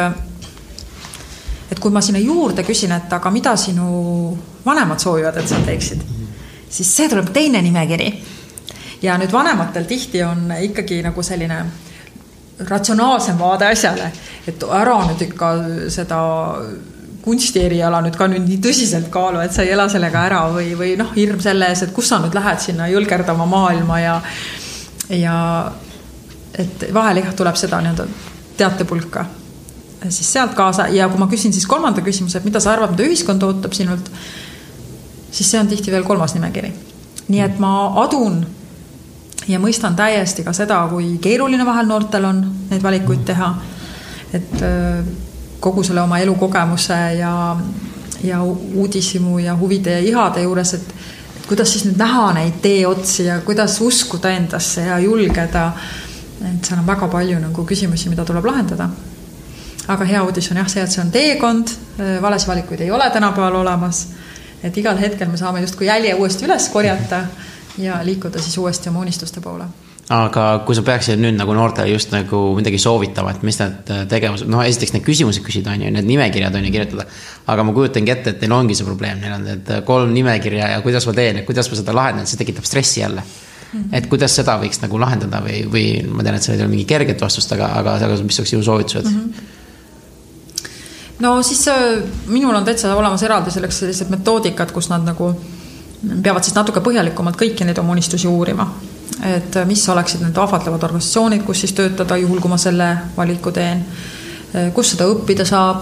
et kui ma sinna juurde küsin, et aga mida sinu vanemad soovivad, et sa teeksid, siis see tuleb teine nimekiri. Ja nüüd vanematel tihti on ikkagi nagu selline ratsionaalsem vaade asjale, et ära nüüd ikka seda kunstieriala nüüd ka nüüd nii tõsiselt kaalu, et sa ei ela sellega ära või, või noh, hirm selle ees, et kus sa nüüd lähed sinna jõlgerdama maailma ja, ja et vahel jah tuleb seda nii-öelda teatepulka siis sealt kaasa ja kui ma küsin siis kolmanda küsimuse, et mida sa arvad, mida ühiskond ootab sinult, siis see on tihti veel kolmas nimekiri. Nii et ma adun ja mõistan täiesti ka seda, kui keeruline vahel noortel on neid valikuid teha, et kogu selle oma elukogemuse ja, ja uudishimu ja huvide ja ihade juures, et, et kuidas siis nüüd näha neid teeotsi ja kuidas uskuda endasse ja julgeda. Et seal on väga palju nagu küsimusi, mida tuleb lahendada. Aga hea uudis on jah see, et see on teekond, vales valikuid ei ole tänapäeval olemas, et igal hetkel me saame just kui jälje uuesti üles korjata ja liikuda siis uuesti oma unistuste poole. Aga kui sa peaksid nüüd nagu noortele just nagu midagi soovitama, et mis need tegevused, noh esiteks need küsimused küsida on ju, need nimekirjad on ju kirjutada, aga ma kujutangi ette, et neil ongi see probleem, neil on need kolm nimekirja ja kuidas ma teen, kuidas ma seda lahendan, see tekitab stressi jälle. Mm-hmm. Et kuidas seda võiks nagu lahendada või, või ma tean, et see ei ole mingi kerget vastust, aga, aga mis oleks ju soovitused? Mm-hmm. No siis minul on täitsa olemas eraldi selleks sellised metoodikad, kus nad nagu peavad siis natuke põhjalikumalt kõiki neid oma unistusi uurima. Et mis oleksid need ahvatlevad organisatsioonid, kus siis töötada juhul, kui ma selle valiku teen, kus seda õppida saab,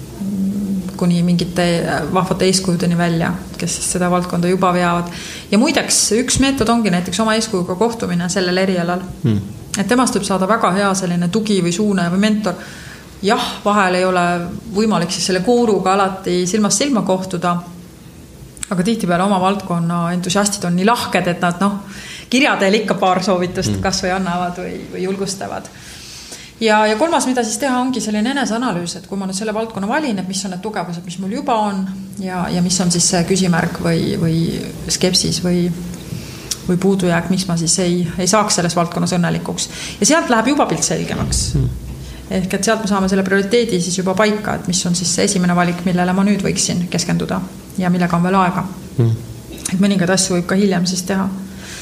kuni mingite vahvate eeskujudeni välja, kes siis seda valdkonda juba veavad. Ja muideks, üks meetod ongi näiteks oma eeskujuga kohtumine sellel erialal. Hmm. Et temast võib saada väga hea selline tugi või suune või mentor. Jah, vahel ei ole võimalik siis selle kuuruga alati silmast silma kohtuda, aga tihtipeale oma valdkonna entusiastid on nii lahked, et nad noh, kirjadel ikka paar soovitust hmm. kas või annavad või, või julgustavad. Ja, ja kolmas, mida siis teha, ongi selline eneseanalüüs, et kui ma nüüd selle valdkonna valin, et mis on need tugevused, mis mul juba on ja, ja mis on siis see küsimärk või, või skepsis või, või puudujääk, miks ma siis ei, ei saaks selles valdkonnas õnnelikuks. Ja sealt läheb juba pilt selgemaks. Ehk et sealt me saame selle prioriteedi siis juba paika, et mis on siis see esimene valik, millele ma nüüd võiksin keskenduda ja millega on veel aega. Et mõningaid asju võib ka hiljem siis teha.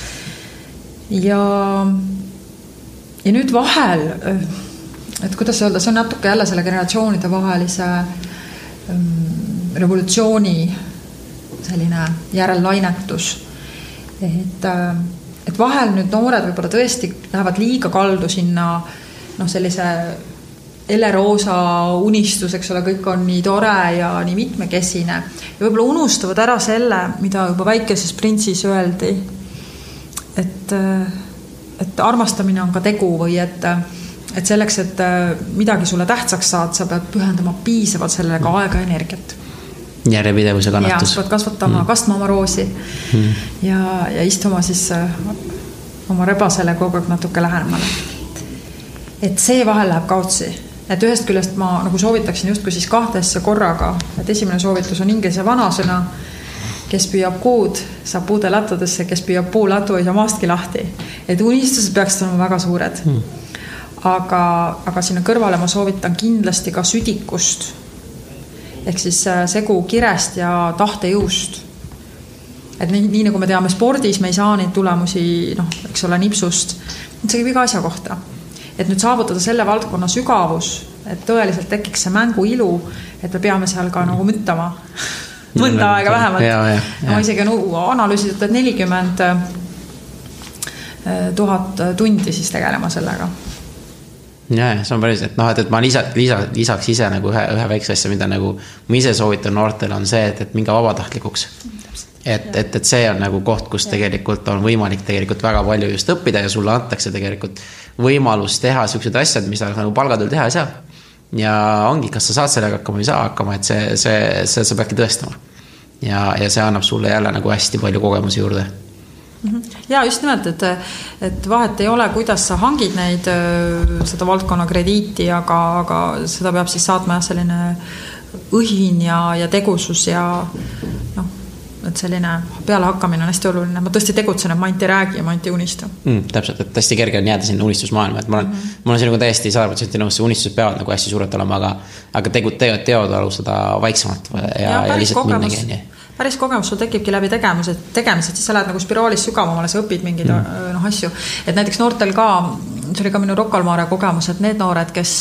Ja, ja nüüd vahel et kuidas öelda, see on natuke jälle selle generatsioonide vahelise um, revolutsiooni selline järellainetus. Et, et vahel nüüd noored võib-olla tõesti lähevad liiga kaldu sinna noh, sellise elleroosa unistus, eks ole, kõik on nii tore ja nii mitmekesine. Ja võib-olla unustavad ära selle, mida juba väikeses printsis öeldi, et, et armastamine on ka tegu või et et selleks, et midagi sulle tähtsaks saad, sa pead pühendama piisavalt sellega aega ja energiat. Järjepidevus ja kannatus. Ja, sa pead kasvatama, mm. kastma oma roosi mm. ja, ja istuma siis oma rebasele kogu aeg natuke lähemale. Et see vahel läheb kaotsi. Et ühest küljest ma nagu soovitaksin justkui siis kahtesse korraga, et esimene soovitus on inglise vanasõna, kes püüab kuud, saab puude latudesse, kes püüab puu latu, ei saa maastki lahti. Et unistused peaks olema väga suured. Mm. Aga, aga sinna kõrvale ma soovitan kindlasti ka südikust, ehk siis segu kirest ja tahtejõust. Et nii, nii nagu me teame spordis, me ei saa neid tulemusi, noh, eks ole, nipsust. See käib iga asja kohta. Et nüüd saavutada selle valdkonna sügavus, et tõeliselt tekiks see mängu ilu, et me peame seal ka nagu müttama mõnda aega vähemalt. Ja, ja, ja. Ma isegi on analüüsitud, et nelikümmend tuhat tundi siis tegelema sellega. Ja, see on päris, et noh, et, et ma lisa, lisa, lisaks ise nagu ühe, ühe väikse asja, mida nagu ma ise soovitan noortel on see, et, et minge vabatahtlikuks. Et, et, et see on nagu koht, kus ja. tegelikult on võimalik tegelikult väga palju just õppida ja sulle antakse tegelikult võimalus teha sellised asjad, mis nagu palgatööl teha ei saa. Ja ongi, kas sa saad sellega hakkama või ei saa hakkama, et see, see, see sa peadki tõestama. Ja, ja see annab sulle jälle nagu hästi palju kogemusi juurde. Ja just nimelt, et, et vahet ei ole, kuidas sa hangid neid, seda valdkonna krediiti, aga, aga seda peab siis saatma selline õhin ja, ja tegusus ja noh, et selline peale hakkamine on hästi oluline. Ma tõesti tegutsen, et ma ainult ei räägi ja ma ainult ei unista. Mm, täpselt, et hästi kerge on jääda sinna unistusmaailma. Et ma olen, mm -hmm. ma olen sinuga täiesti sada protsenti nõus, see unistused peavad nagu hästi suured olema, aga, aga tegud teod, teod alustada vaiksemalt ja, ja, ja lihtsalt kogemus, minnagi. Päris kogemus sul tekibki läbi tegemised, tegemised, siis sa lähed nagu spiraalis sügavamale, sa õpid mingeid mm. noh, asju. Et näiteks noortel ka, see oli ka minu Rocca al Mare kogemus, et need noored, kes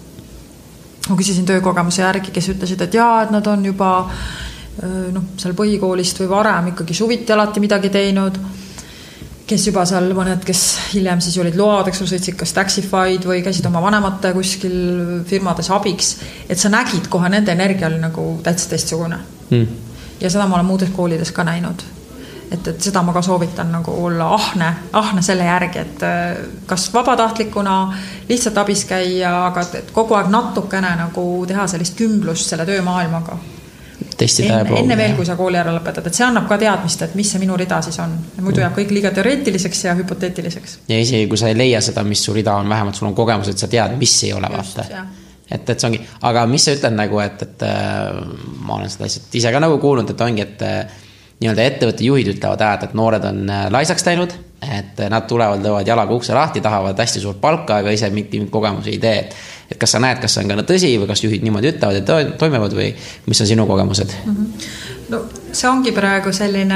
ma küsisin töökogemuse järgi, kes ütlesid, et jaa, et nad on juba noh, seal põhikoolist või varem ikkagi suviti alati midagi teinud, kes juba seal mõned, kes hiljem siis olid load, eks sõitsid kas Taxifyd või käisid oma vanemate kuskil firmades abiks, et sa nägid kohe nende energia oli nagu täitsa teistsugune. Mm. Ja seda ma olen muudes koolides ka näinud. Et, et seda ma ka soovitan nagu olla ahne, ahne selle järgi, et kas vabatahtlikuna lihtsalt abis käia, aga et kogu aeg natukene nagu teha sellist kümblust selle töömaailmaga. Enne, enne veel, kui sa kooli ära lõpetad, et see annab ka teadmist, et mis see minu rida siis on. Muidu jääb kõik liiga teoreetiliseks ja hüpoteetiliseks. Ja isegi kui sa ei leia seda, mis su rida on, vähemalt sul on kogemus, et sa tead, mis ei ole vaata. Et, et see ongi, aga mis sa ütled nagu, et, et ma olen seda lihtsalt ise ka nagu kuulnud, et ongi, et nii-öelda ettevõtte juhid ütlevad, et, et noored on laisaks teinud, et nad tulevad, lõvad jalaga ukse lahti, tahavad hästi suurt palka, aga ise mingi kogemusi ei tee. Et, et kas sa näed, kas see on ka tõsi või kas juhid niimoodi ütlevad, et toimevad või mis on sinu kogemused? No see ongi praegu selline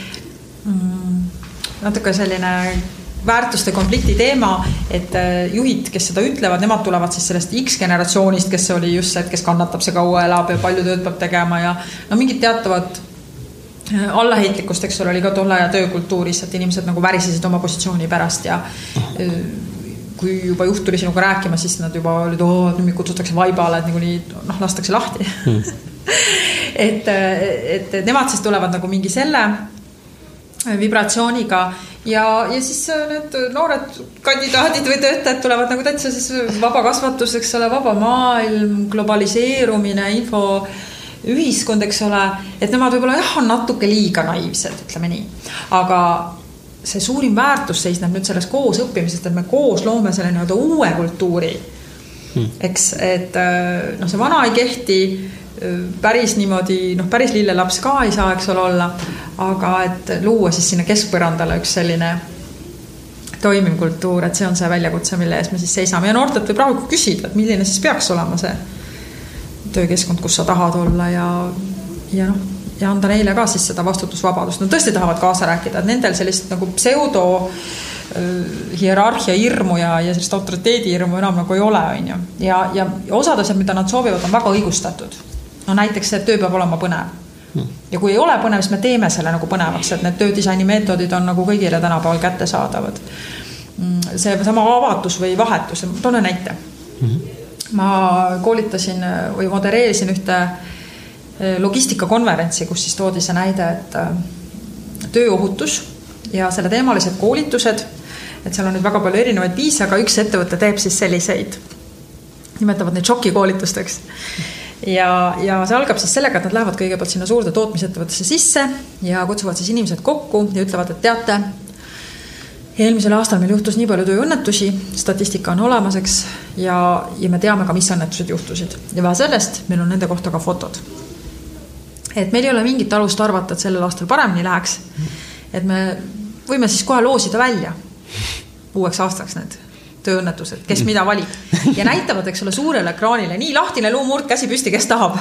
mm, natuke selline väärtuste konflikti teema, et juhid, kes seda ütlevad, nemad tulevad siis sellest X-generatsioonist, kes oli just see, et kes kannatab see kaua elab ja palju tööd peab tegema ja no mingid teatavad allaheitlikust, eks ole, oli ka tolle ja töökultuuris, et inimesed nagu värisisid oma positsiooni pärast ja kui juba juht tuli sinuga rääkima, siis nad juba olid, oo, nüüd kutsutakse vaibale, et nagu nii, noh, lastakse lahti. Hmm. et, et nemad siis tulevad nagu mingi selle vibratsiooniga ja, ja siis need noored kandidaadid või töötajad tulevad nagu täitsa siis vaba kasvatus, eks ole, vaba maailm, globaliseerumine, info ühiskond, eks ole, et nemad võib-olla jah, on natuke liiga naiivsed, ütleme nii. Aga see suurim väärtus seisneb nüüd selles koos õppimisest, et me koos loome selle nii-öelda uue kultuuri. Hmm. Eks, et noh, see vana ei kehti, päris niimoodi, noh, päris lillelaps ka ei saa, eks ole, olla, aga et luua siis sinna keskpõrandale üks selline toimiv kultuur, et see on see väljakutse, mille ees me siis seisame. Ja noortelt võib praegu küsida, et milline siis peaks olema see töökeskkond, kus sa tahad olla ja, ja noh, ja anda neile ka siis seda vastutusvabadust. Nad tõesti tahavad kaasa rääkida, et nendel sellist nagu pseudo hierarhia hirmu ja, ja sellist autoriteedi hirmu enam nagu ei ole, on ju. Ja, ja osad asjad, mida nad soovivad, on väga õigustatud. No näiteks see, et töö peab olema põnev. Ja kui ei ole põnev, siis me teeme selle nagu põnevaks, et need töödisaini meetodid on nagu kõigile tänapäeval kätte saadavad. See sama avatus või vahetus, toone näite. Ma koolitasin või modereerisin ühte logistikakonverentsi, kus siis toodi see näide, et tööohutus ja selle teemalised koolitused, et seal on nüüd väga palju erinevaid viise, aga üks ettevõte teeb siis selliseid, nimetavad neid šokikoolitusteks. Ja, ja see algab siis sellega, et nad lähevad kõigepealt sinna suurde tootmisettevõttesse sisse ja kutsuvad siis inimesed kokku ja ütlevad, et teate, eelmisel aastal meil juhtus nii palju tööõnnetusi, statistika on olemaseks ja, ja me teame ka, mis õnnetused juhtusid. Ja vähe sellest, meil on nende kohta ka fotod. Et meil ei ole mingit alust arvata, et sellel aastal paremini läheks. Et me võime siis kohe loosida välja uueks aastaks need tööõnnetused, kes mida valib. Ja näitavad, eks ole, suurele ekraanile nii lahtine luumurd, käsi püsti, kes tahab.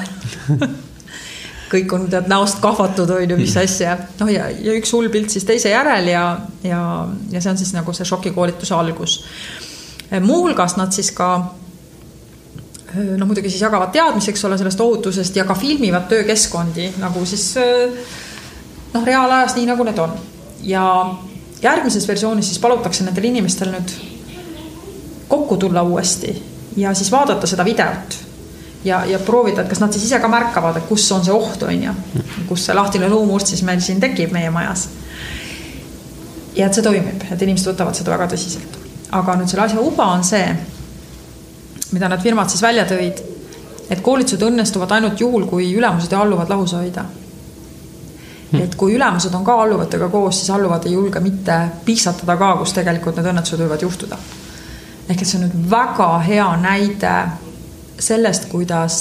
Kõik on tead näost kahvatud või mis asja. No ja, ja üks hull pilt siis teise järel ja, ja, ja see on siis nagu see šokikoolituse algus. Muuhulgas nad siis ka no muidugi siis jagavad teadmiseks ole sellest ohutusest ja ka filmivad töökeskkondi nagu siis noh, reaalajas nii nagu need on. Ja järgmises versioonis siis palutakse nendel inimestel nüüd kokku tulla uuesti ja siis vaadata seda videot ja, ja proovida, et kas nad siis ise ka märkavad, et kus on see oht, on ja kus see lahtine luumurd siis meil siin tekib meie majas. Ja et see toimib, et inimesed võtavad seda väga tõsiselt. Aga nüüd selle asja uba on see, mida nad firmad siis välja tõid, et koolitused õnnestuvad ainult juhul, kui ülemused ja alluvad lahus hoida. Et kui ülemused on ka alluvatega koos, siis alluvad ei julge mitte piiksatada ka, kus tegelikult need õnnetused võivad juhtuda. Ehk et see on nüüd väga hea näide sellest, kuidas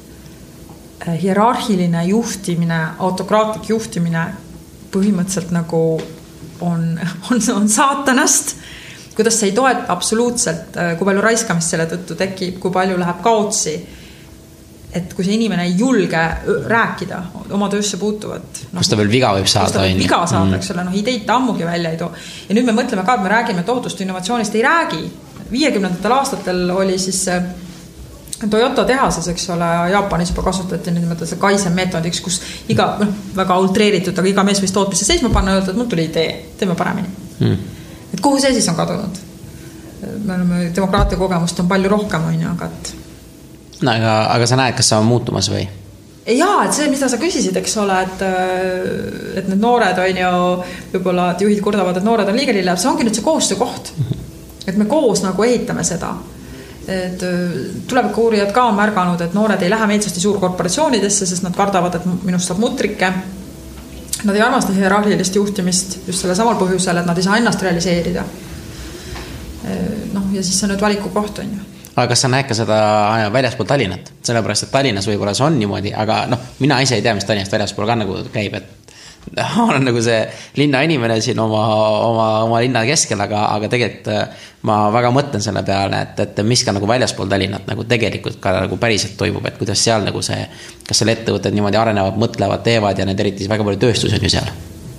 hierarhiline juhtimine, autokraatlik juhtimine põhimõtteliselt nagu on, on, on saatanast, kuidas see ei toeta absoluutselt, kui palju raiskamist selle tõttu tekib, kui palju läheb kaotsi, et kui see inimene ei julge rääkida oma töösse puutuvat. No, kus ta veel viga võib saada. Kus ta veel viga saada, mm. eks ole, noh, ideid ta ammugi välja ei too. Ja nüüd me mõtleme ka, et me räägime tohutust innovatsioonist, ei räägi. viiekümnendatel aastatel oli siis Toyota tehases, eks ole, Jaapanis juba kasutati nüüd see Kaizen meetodiks, kus iga, noh, väga ultreeritud, aga iga mees võis tootmisse seisma panna ja öelda, et mul tuli idee, teeme paremini. Mm. Et kuhu see siis on kadunud? Me oleme demokraatia kogemust on palju rohkem, on ju, aga et... No, aga, aga sa näed, kas sa on muutumas või? Jaa, et see, mida sa küsisid, eks ole, et, et need noored on ju, võib-olla et juhid kurdavad, et noored on liiga lilleab, see ongi nüüd see koostöö koht. Et me koos nagu ehitame seda. Et tuleviku uurijad ka on märganud, et noored ei lähe meelsasti suurkorporatsioonidesse, sest nad kardavad, et minust saab mutrike. Nad ei armasta hierarhilist juhtimist just selle samal põhjusel, et nad ei saa ennast realiseerida. Noh, ja siis see nüüd valiku koht on ju. Aga kas sa näed ka seda väljaspool Tallinnat? Sellepärast, et Tallinnas võib-olla see on niimoodi, aga noh, mina ise ei tea, mis Tallinnast väljaspool ka nagu käib, et olen nagu see linna inimene siin oma, oma, oma linna keskel, aga, aga tegelikult ma väga mõtlen selle peale, et, et mis ka nagu väljaspool Tallinnat nagu tegelikult ka nagu päriselt toimub, et kuidas seal nagu see, kas seal ettevõtted niimoodi arenevad, mõtlevad, teevad ja need eriti väga palju tööstus on ju seal.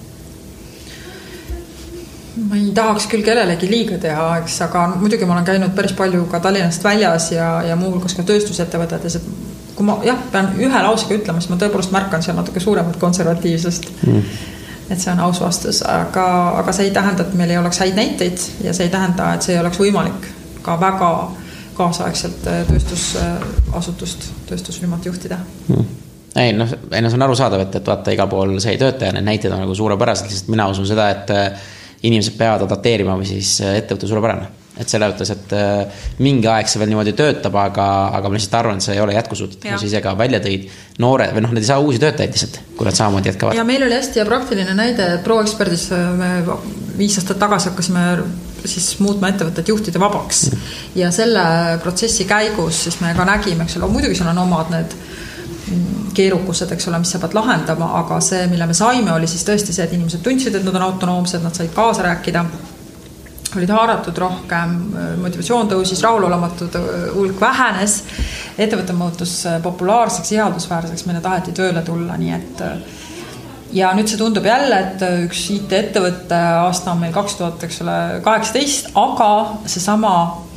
Ma ei tahaks küll kellelegi liiga teha, eks, aga muidugi ma olen käinud päris palju ka Tallinnast väljas ja, ja muuhulgas ka tööstusettevõtetes, et kui ma jah, pean ühe lausega ütlema, siis ma tõepoolest märkan seal natuke suuremat konservatiivsust. Mm. Et see on aus vastus, aga, aga see ei tähenda, et meil ei oleks häid näiteid ja see ei tähenda, et see ei oleks võimalik ka väga kaasaegselt tööstusasutust, tööstusrühmat juhtida. Mm. Ei, no, ei, no see on arusaadav, et, et vaata igal pool see ei tööta ja need näited on nagu suurepäraselt, lihtsalt mina usun seda, et inimesed peavad adapteerima või siis ettevõtte suurepärane. Et selle ütles, et mingi aeg see veel niimoodi töötab, aga, aga ma lihtsalt arvan, et see ei ole jätkusuutlik, kui sa ise ka välja tõid noored, või noh, need ei saa uusi töötajaid lihtsalt, kui nad samamoodi jätkavad. Ja meil oli hästi ja praktiline näide, et ProExperdis me viis aastat tagasi hakkasime siis muutma ettevõtted juhtide vabaks. Mm. Ja selle protsessi käigus siis me ka nägime, eks ole, muidugi seal on omad need keerukused, eks ole, mis sa pead lahendama, aga see, mille me saime, oli siis tõesti see, et inimesed tundsid, et nad on autonoomsed, nad said kaasa rääkida, olid haaratud rohkem, motivatsioon tõusis, rahulolematud hulk vähenes, ettevõte muutus populaarseks, ihaldusväärseks, meile taheti tööle tulla, nii et ja nüüd see tundub jälle, et üks I T-ettevõtte aasta on meil kaks tuhat kaheksateist, aga see sama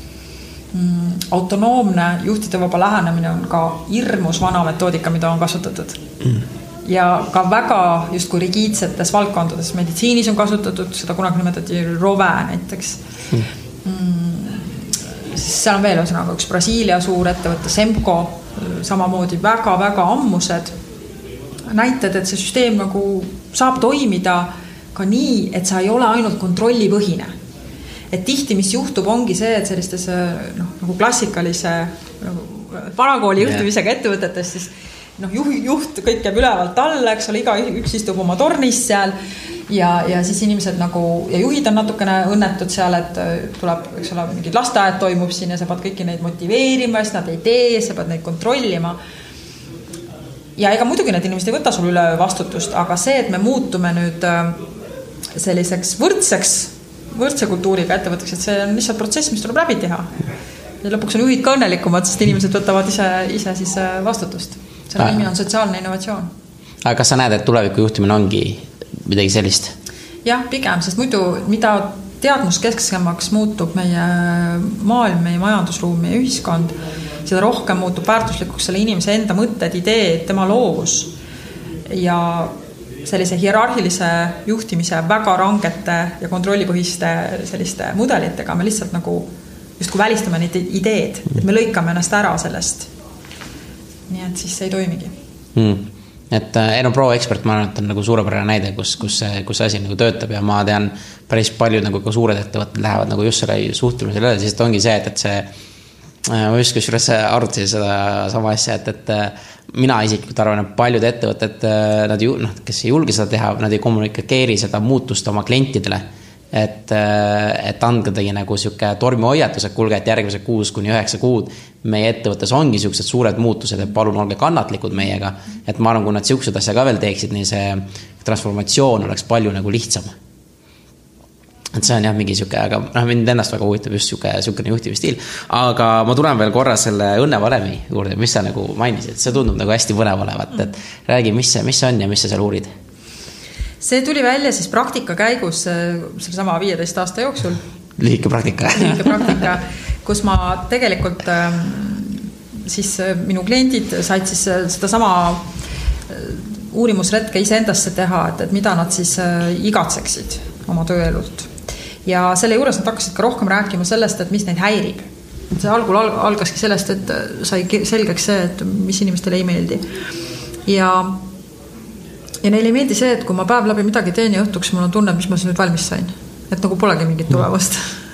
mm, autonoomne juhtide vaba lähenemine on ka hirmus vana metoodika, mida on kasutatud. Mm. Ja ka väga justkui rigiidsetes valdkondades, meditsiinis on kasutatud, seda kunagi nimetati rove näiteks. Mm. Seal on veel ühesõnaga üks Brasiilia suur ettevõtte Semco, samamoodi väga-väga ammused näited, et see süsteem nagu saab toimida ka nii, et sa ei ole ainult kontrollipõhine. Et tihti, mis juhtub, ongi see, et sellistes noh, nagu klassikalise nagu vanakooli juhtimisega ettevõtetes siis noh, juht, juht kõik jääb ülevalt alla, eks ole, iga üks istub oma tornis seal ja, ja siis inimesed nagu, ja juhid on natukene õnnetud seal, et tuleb, eks ole, mingid lasteaed toimub siin ja sa pead kõiki neid motiveerima, siis nad ei tee, sa pead neid kontrollima. Ja ega muidugi need inimesed ei võta sul üle vastutust, aga see, et me muutume nüüd selliseks võrdseks, võrdse kultuuriga ettevõtteks, et see on lihtsalt protsess, mis tuleb läbi teha. Ja lõpuks on juhid ka õnnelikumad, sest inimesed võtavad ise, ise siis vastutust. Selle nimi on sotsiaalne innovatsioon. Aga kas sa näed, et tuleviku juhtimine ongi midagi sellist? Jah, pigem, sest muidu mida teadmuskesksemaks muutub meie maailm, meie majandusruum, meie ühiskond, seda rohkem muutub väärtuslikuks selle inimese enda mõtted, ideed, tema loovus ja sellise hierarhilise juhtimise väga rangete ja kontrollipõhiste selliste mudelitega me lihtsalt nagu justkui välistame neid ideed, et me lõikame ennast ära sellest. Nii et siis see ei toimigi. Hmm. Et Eno Pro Expert ma arvan, et on nagu suurepärane näide, kus, kus, kus see asi nagu töötab ja ma tean päris palju nagu ka suured ettevõtted lähevad nagu just selle suhtumisele, siis et ongi see, et, et see ma just kusjuures arutasin seda sama asja, et, et mina isiklikult arvan, et paljud ettevõtted, nad ju, noh, kes ei julge seda teha, nad ei kommunikeeri seda muutust oma klientidele. Et, et anda tegi nagu siuke tormihoiatus, et kulge, et järgmise kuus kuni üheksa kuud meie ettevõttes ongi siuksed suured muutused, et palun olge kannatlikud meiega, et ma arvan, kui nad siuksed asja ka veel teeksid, nii see transformatsioon oleks palju nagu lihtsam. Et see on jah mingi siuke, aga noh, mind ennast väga huvitab just siuke, siukene juhtimisstiil, aga ma tulen veel korra selle õnnevalemi juurde, mis sa nagu mainisid, see tundub nagu hästi põnev olevat, et räägi, mis see, mis see on ja mis sa seal uurid? See tuli välja siis praktika käigus selle sama viieteist aasta jooksul. Lühike praktika. Lühike praktika, kus ma tegelikult siis minu kliendid said siis seda sama uurimusretke ise endasse teha, et, et mida nad siis igatseksid oma tööelult. Ja selle juures nad hakkasid ka rohkem rääkima sellest, et mis neid häirib. See algul algaski sellest, et sai selgeks see, et mis inimestele ei meeldi. Ja Ja neile ei meeldi see, et kui ma päev läbi midagi teen ja õhtuks mul on tunne, mis ma nüüd valmis sain. Et nagu polegi mingit tulemust.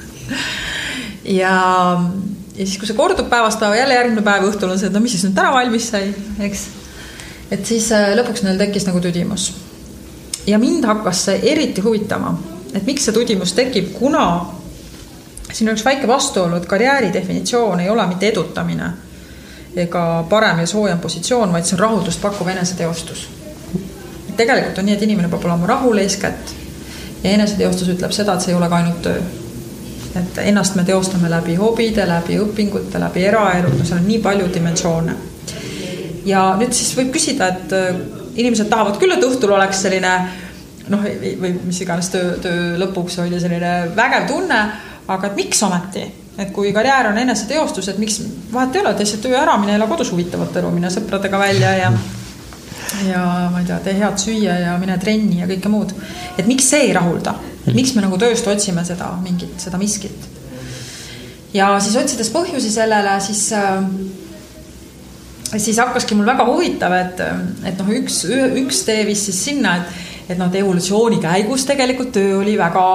ja, ja siis, kui see kordub päevast päeva, jälle järgmine päev õhtul on see, et no mis siis nüüd täna valmis sai, eks? Et siis lõpuks neil tekkis nagu tudimus. Ja mind hakkas see eriti huvitama, et miks see tudimus tekib, kuna siin on üks väike vastuolu, et karjääri definitsioon ei ole mitte edutamine ega parem ja soojem positsioon, vaid see on rahuldust pakkuv eneseteostus. Tegelikult on nii, et inimene peab olema rahul eeskätt ja eneseteostus ütleb seda, et see ei ole ka ainult töö. Et ennast me teostame läbi hobide, läbi õpingute, läbi eraelu, no seal on nii palju dimensioone. Ja nüüd siis võib küsida, et inimesed tahavad küll, et õhtul oleks selline, noh, või mis iganes töö, töö lõpuks oli selline vägev tunne, aga et miks ometi? Et kui karjäär on eneseteostus, et miks vahet ei ole, et lihtsalt töö ära mine, ela kodus huvitavat elu, mine sõpradega välja ja ja ma ei tea, tee head süüa ja mine trenni ja kõike muud. Et miks see ei rahulda? Et miks me nagu tööst otsime seda mingit, seda miskit? Ja siis otsides põhjusi sellele, siis, siis hakkaski mul väga huvitav, et, et noh, üks, üks teevis siis sinna, et, et noh, evolutsiooni käigus tegelikult töö oli väga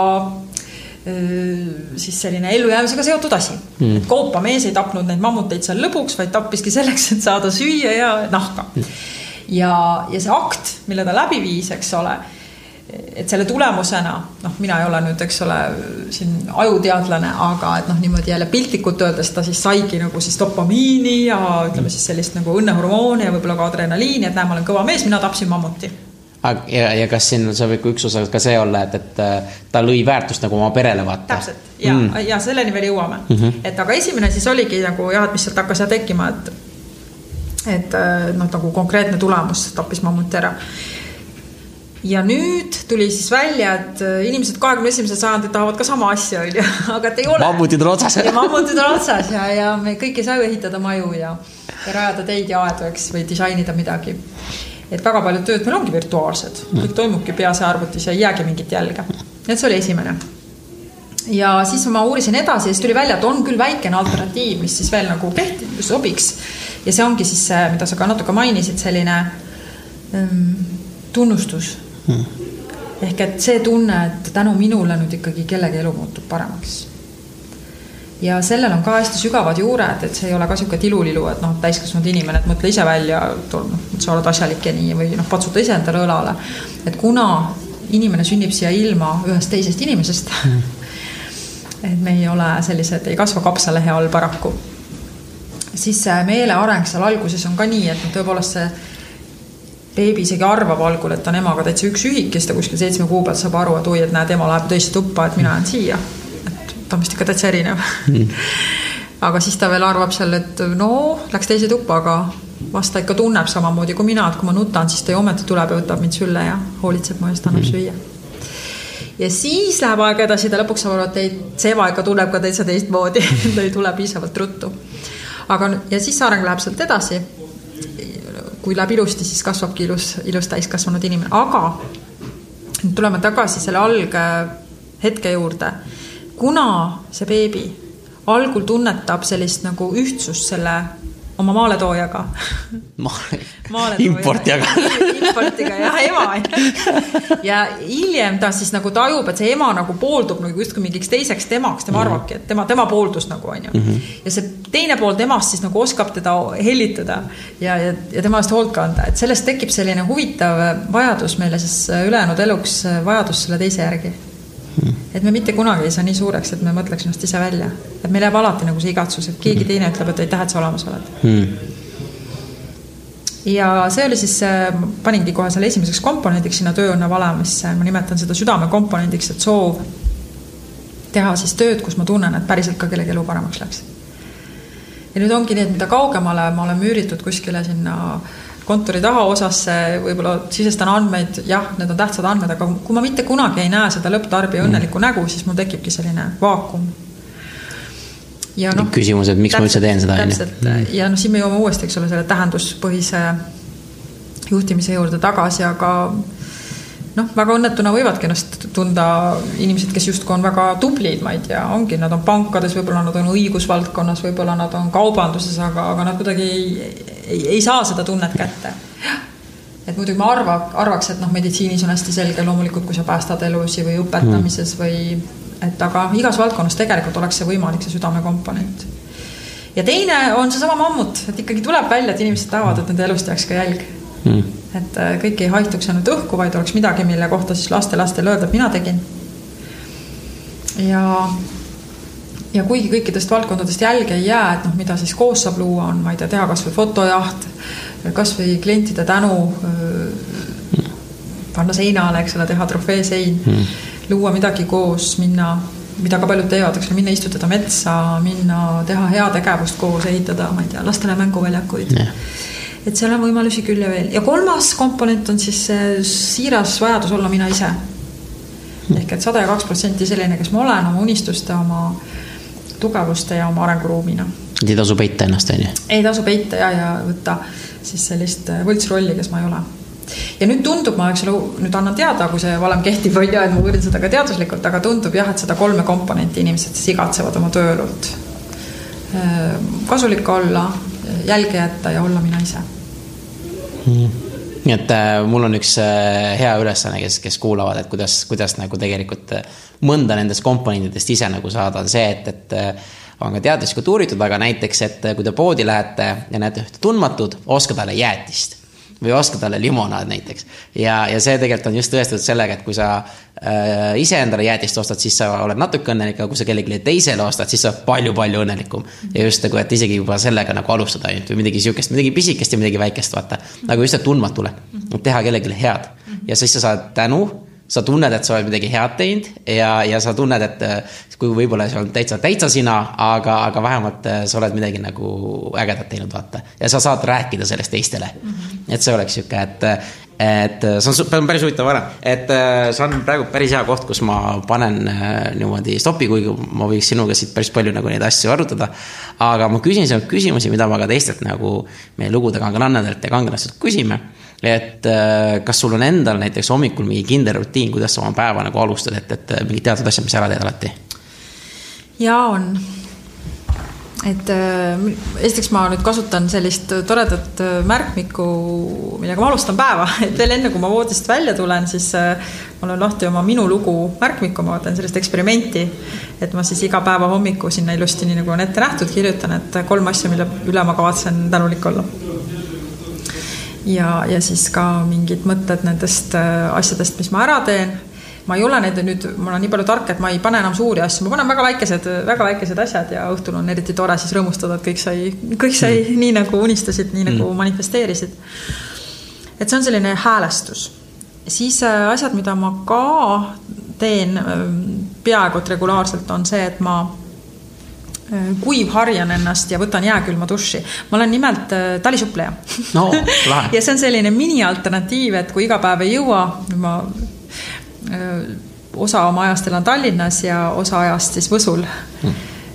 siis selline ellujäämisega seotud asi. Mm. Et koopamees ei tapnud neid mammuteid seal lõpuks, vaid tappiski selleks, et saada süüa ja nahka. Mm. Ja, ja see akt, mille ta läbi viis, eks ole, et selle tulemusena, noh, mina ei ole nüüd, eks ole, siin ajuteadlane, aga et noh, niimoodi jälle piltlikult öeldes ta siis saigi nagu siis dopamiini ja ütleme siis sellist nagu õnnehormooni ja võib-olla ka adrenaliini, et näe, ma olen kõva mees, mina tapsin mammuti. Ja, ja kas siin saab ikka üks osa ka see olla, et, et ta lõi väärtust nagu oma perele vaata? Täpselt, ja, mm. ja selleni veel jõuame. Mm-hmm. Et aga esimene siis oligi nagu jah, et mis sealt hakkas ja tekkima, et et noh, nagu konkreetne tulemus tappis mammuti ära. Ja nüüd tuli siis välja, et inimesed kahekümne esimesel sajandil tahavad ka sama asja, aga et ei ole. Mammutid on otsas. Ja mammutid on otsas ja, ja me kõik ei saa ehitada maju ja, ja rajada teid ja aedu, eks, või disainida midagi. Et väga paljud tööd meil ongi virtuaalsed. Kõik toimubki peas ja arvutis ja ei jäägi mingit jälge. Et see oli esimene. Ja siis ma uurisin edasi ja siis tuli välja, et on küll väikene alternatiiv, mis siis veel nagu kehtib, sobiks. Ja see ongi siis, mida sa ka natuke mainisid, selline um, tunnustus. Hmm. Ehk et see tunne, et tänu minule nüüd ikkagi kellegi elu muutub paremaks. Ja sellel on ka hästi sügavad juured, et see ei ole ka siuke tilulilu, et noh, täiskasvanud inimene, et mõtle ise välja, et sa oled asjalik ja nii, või noh, patsuta ise endale õlale. Et kuna inimene sünnib siia ilma ühest teisest inimesest, hmm. et me ei ole sellised, ei kasva kapsalehe all paraku, siis see meele areng seal alguses on ka nii, et tõepoolest see beebi isegi arvab algul, et ta on emaga täitsa üks ühik ja ta kuskil seitsme kuu pealt saab aru, et oi, et näed, ema läheb tõesti tuppa, et mina olen siia. Et ta on vist ikka täitsa erinev. Mm. Aga siis ta veel arvab seal, et no, läks teise tuppa, aga vast ta ikka tunneb samamoodi kui mina, et kui ma nutan, siis ta ju ometi tuleb ja võtab mind sülle ja hoolitseb mu eest, annab süüa. Ja siis läheb aega edasi, ta lõpuks saab aru, et see ema ikka tunneb ka täitsa teist moodi, ta ei tule piisavalt ruttu. aga, ja siis areng läheb sealt edasi. Kui läheb ilusti, siis kasvabki ilus, ilus täiskasvanud inimene. Aga tuleme tagasi selle alge hetke juurde. Kuna see beebi algul tunnetab sellist nagu ühtsust selle oma maaletoojaga. Importijaga. Importiga ja ema. Ja hiljem ta siis nagu tajub, et see ema nagu pooldub nagu just kui mingiks teiseks temaks, tema arvabki, et tema, tema pooldus nagu on ju. Mm-hmm. Ja see teine pool temast siis nagu oskab teda hellitada ja, ja, ja tema eest hoolt kanda. Et sellest tekib selline huvitav vajadus meile siis ülejäänud eluks vajadus selle teise järgi. Et me mitte kunagi ei saa nii suureks, et me mõtleks ennast ise välja. Et meil jääb alati nagu see igatsus, et keegi teine ütleb, et ei tähe, et sa olemas oled. Hmm. Ja see oli siis, paningi kohe selle esimeseks komponendiks sinna tööõnne valemisse. Ma nimetan seda südame komponendiks, et soov teha siis tööd, kus ma tunnen, et päriselt ka kellegi elu paremaks läks. Ja nüüd ongi nii, et mida kaugemale ma olen müüritud kuskile sinna kontori taha osasse, võib-olla sisestan andmeid, jah, need on tähtsad andmed, aga kui ma mitte kunagi ei näe seda lõpptarbija õnnelikku nägu, siis mul tekibki selline vaakum. Ja no, küsimus, et miks täpselt, ma üldse teen seda? Täpselt, ja no siin me jõuame uuesti, eks ole, selle tähenduspõhise juhtimise juurde tagasi, aga noh, väga õnnetuna võivadki ennast tunda inimesed, kes justkui on väga tublid, ma ei tea, ongi, nad on pankades, võib-olla nad on õigusvaldkonnas, võib-olla nad on kaubanduses, aga, aga nad kuidagi ei, ei, ei saa seda tunnet kätte. Et muidugi ma arva, arvaks, et noh, meditsiinis on hästi selge loomulikult, kui sa päästad elusi või õpetamises või, et aga igas valdkonnas tegelikult oleks see võimalik, see südamekomponent. Ja teine on see sama mammut, et ikkagi tuleb välja, et inimesed tahavad, et nende elust jääks ka jälg. Hmm. Et kõik ei haihtuks ainult õhku, vaid oleks midagi, mille kohta siis laste lastel öelda, et mina tegin. Ja, ja kuigi kõikidest valdkondadest jälge ei jää, et noh, mida siis koos saab luua on, ma ei tea, teha kas või fotojaht, kas või klientide tänu, panna seinale, eks ole, teha trofee sein, hmm. luua midagi koos, minna, mida ka paljud teevad, eks ole, minna istutada metsa, minna teha hea tegevust koos, ehitada, ma ei tea, lastele mänguväljakuid. Yeah. Et seal on võimalusi küll ja veel. Ja kolmas komponent on siis siiras vajadus olla mina ise. Ehk et sada ja kaks protsenti selline, kes ma olen, oma unistuste, oma tugevuste ja oma arenguruumina. Ei tasu peita ennast, on ju? Ei tasu peita ja, ja võtta siis sellist võltsrolli, kes ma ei ole. Ja nüüd tundub, ma eks, nüüd annan teada, kui see valem kehtib, või ja, et ma võrdin seda ka teaduslikult, aga tundub jah, et seda kolme komponenti inimesed siis igatsevad oma tööelult. Kasulik olla, jälge jätta ja olla mina ise. Hmm. Nii et äh, mul on üks äh, hea ülesanne, kes, kes kuulavad, et kuidas, kuidas nagu tegelikult äh, mõnda nendest komponentidest ise nagu saada on see, et, et äh, on ka teaduslikult uuritud, aga näiteks, et äh, kui te poodi lähete ja näete ühte tundmatud, oska talle jäätist või oska talle limonaad näiteks. Ja, ja see tegelikult on just tõestatud sellega, et kui sa äh, ise endale jäätist ostad, siis sa oled natuke õnnelik, aga kui sa kellegi teisele ostad, siis sa oled palju-palju õnnelikum. Ja just nagu, et isegi juba sellega nagu alustada ainult või midagi siukest, midagi pisikest ja midagi väikest vaata. Nagu just et tundmatule, teha kellelegi head. Ja siis sa saad tänu, sa tunned, et sa oled midagi head teinud ja, ja sa tunned, et kui võib-olla sa oled täitsa, täitsa sina, aga, aga vähemalt sa oled midagi nagu ägedat teinud, vaata. Ja sa saad rääkida sellest teistele. Mm-hmm. Et see oleks siuke, et, et see on päris huvitav vara. Et see on praegu päris hea koht, kus ma panen niimoodi stopi, kuigi ma võiks sinuga siit päris palju nagu neid asju arutada. Aga ma küsin sinult küsimusi, mida ma ka teistelt nagu meie lugude kangelannadelt ja kangelastelt küsime. Et kas sul on endal näiteks hommikul mingi kindel rutiin, kuidas sa oma päeva nagu alustad, et, et mingi teatud asja, mis ära teed alati? Jaa, on. Et esiteks ma nüüd kasutan sellist toredat märkmikku, millega ma alustan päeva. Et veel enne, kui ma voodist välja tulen, siis ma olen lahti oma minu lugu märkmikku, ma võtan sellist eksperimenti, et ma siis iga päeva hommiku sinna ilusti, nii nagu on ette nähtud, kirjutan, et kolm asja, mille üle ma kavatsen tänulik olla. Ja, ja siis ka mingid mõtted nendest asjadest, mis ma ära teen. Ma ei ole need nüüd, mul on nii palju tark, et ma ei pane enam suuri asju. Ma panen väga väikesed, väga väikesed asjad ja õhtul on eriti tore siis rõõmustada, et kõik sai, kõik sai mm. nii nagu unistasid, nii nagu mm. manifesteerisid. Et see on selline häälestus. Siis asjad, mida ma ka teen peaaegu regulaarselt, on see, et ma kuiv harjan ennast ja võtan jääkülma duši. Ma olen nimelt talisuppleja. No, lahe. Ja see on selline mini-alternatiiv, et kui iga päev ei jõua, ma öö, osa oma ajast elan Tallinnas ja osa ajast siis Võsul. Hmm.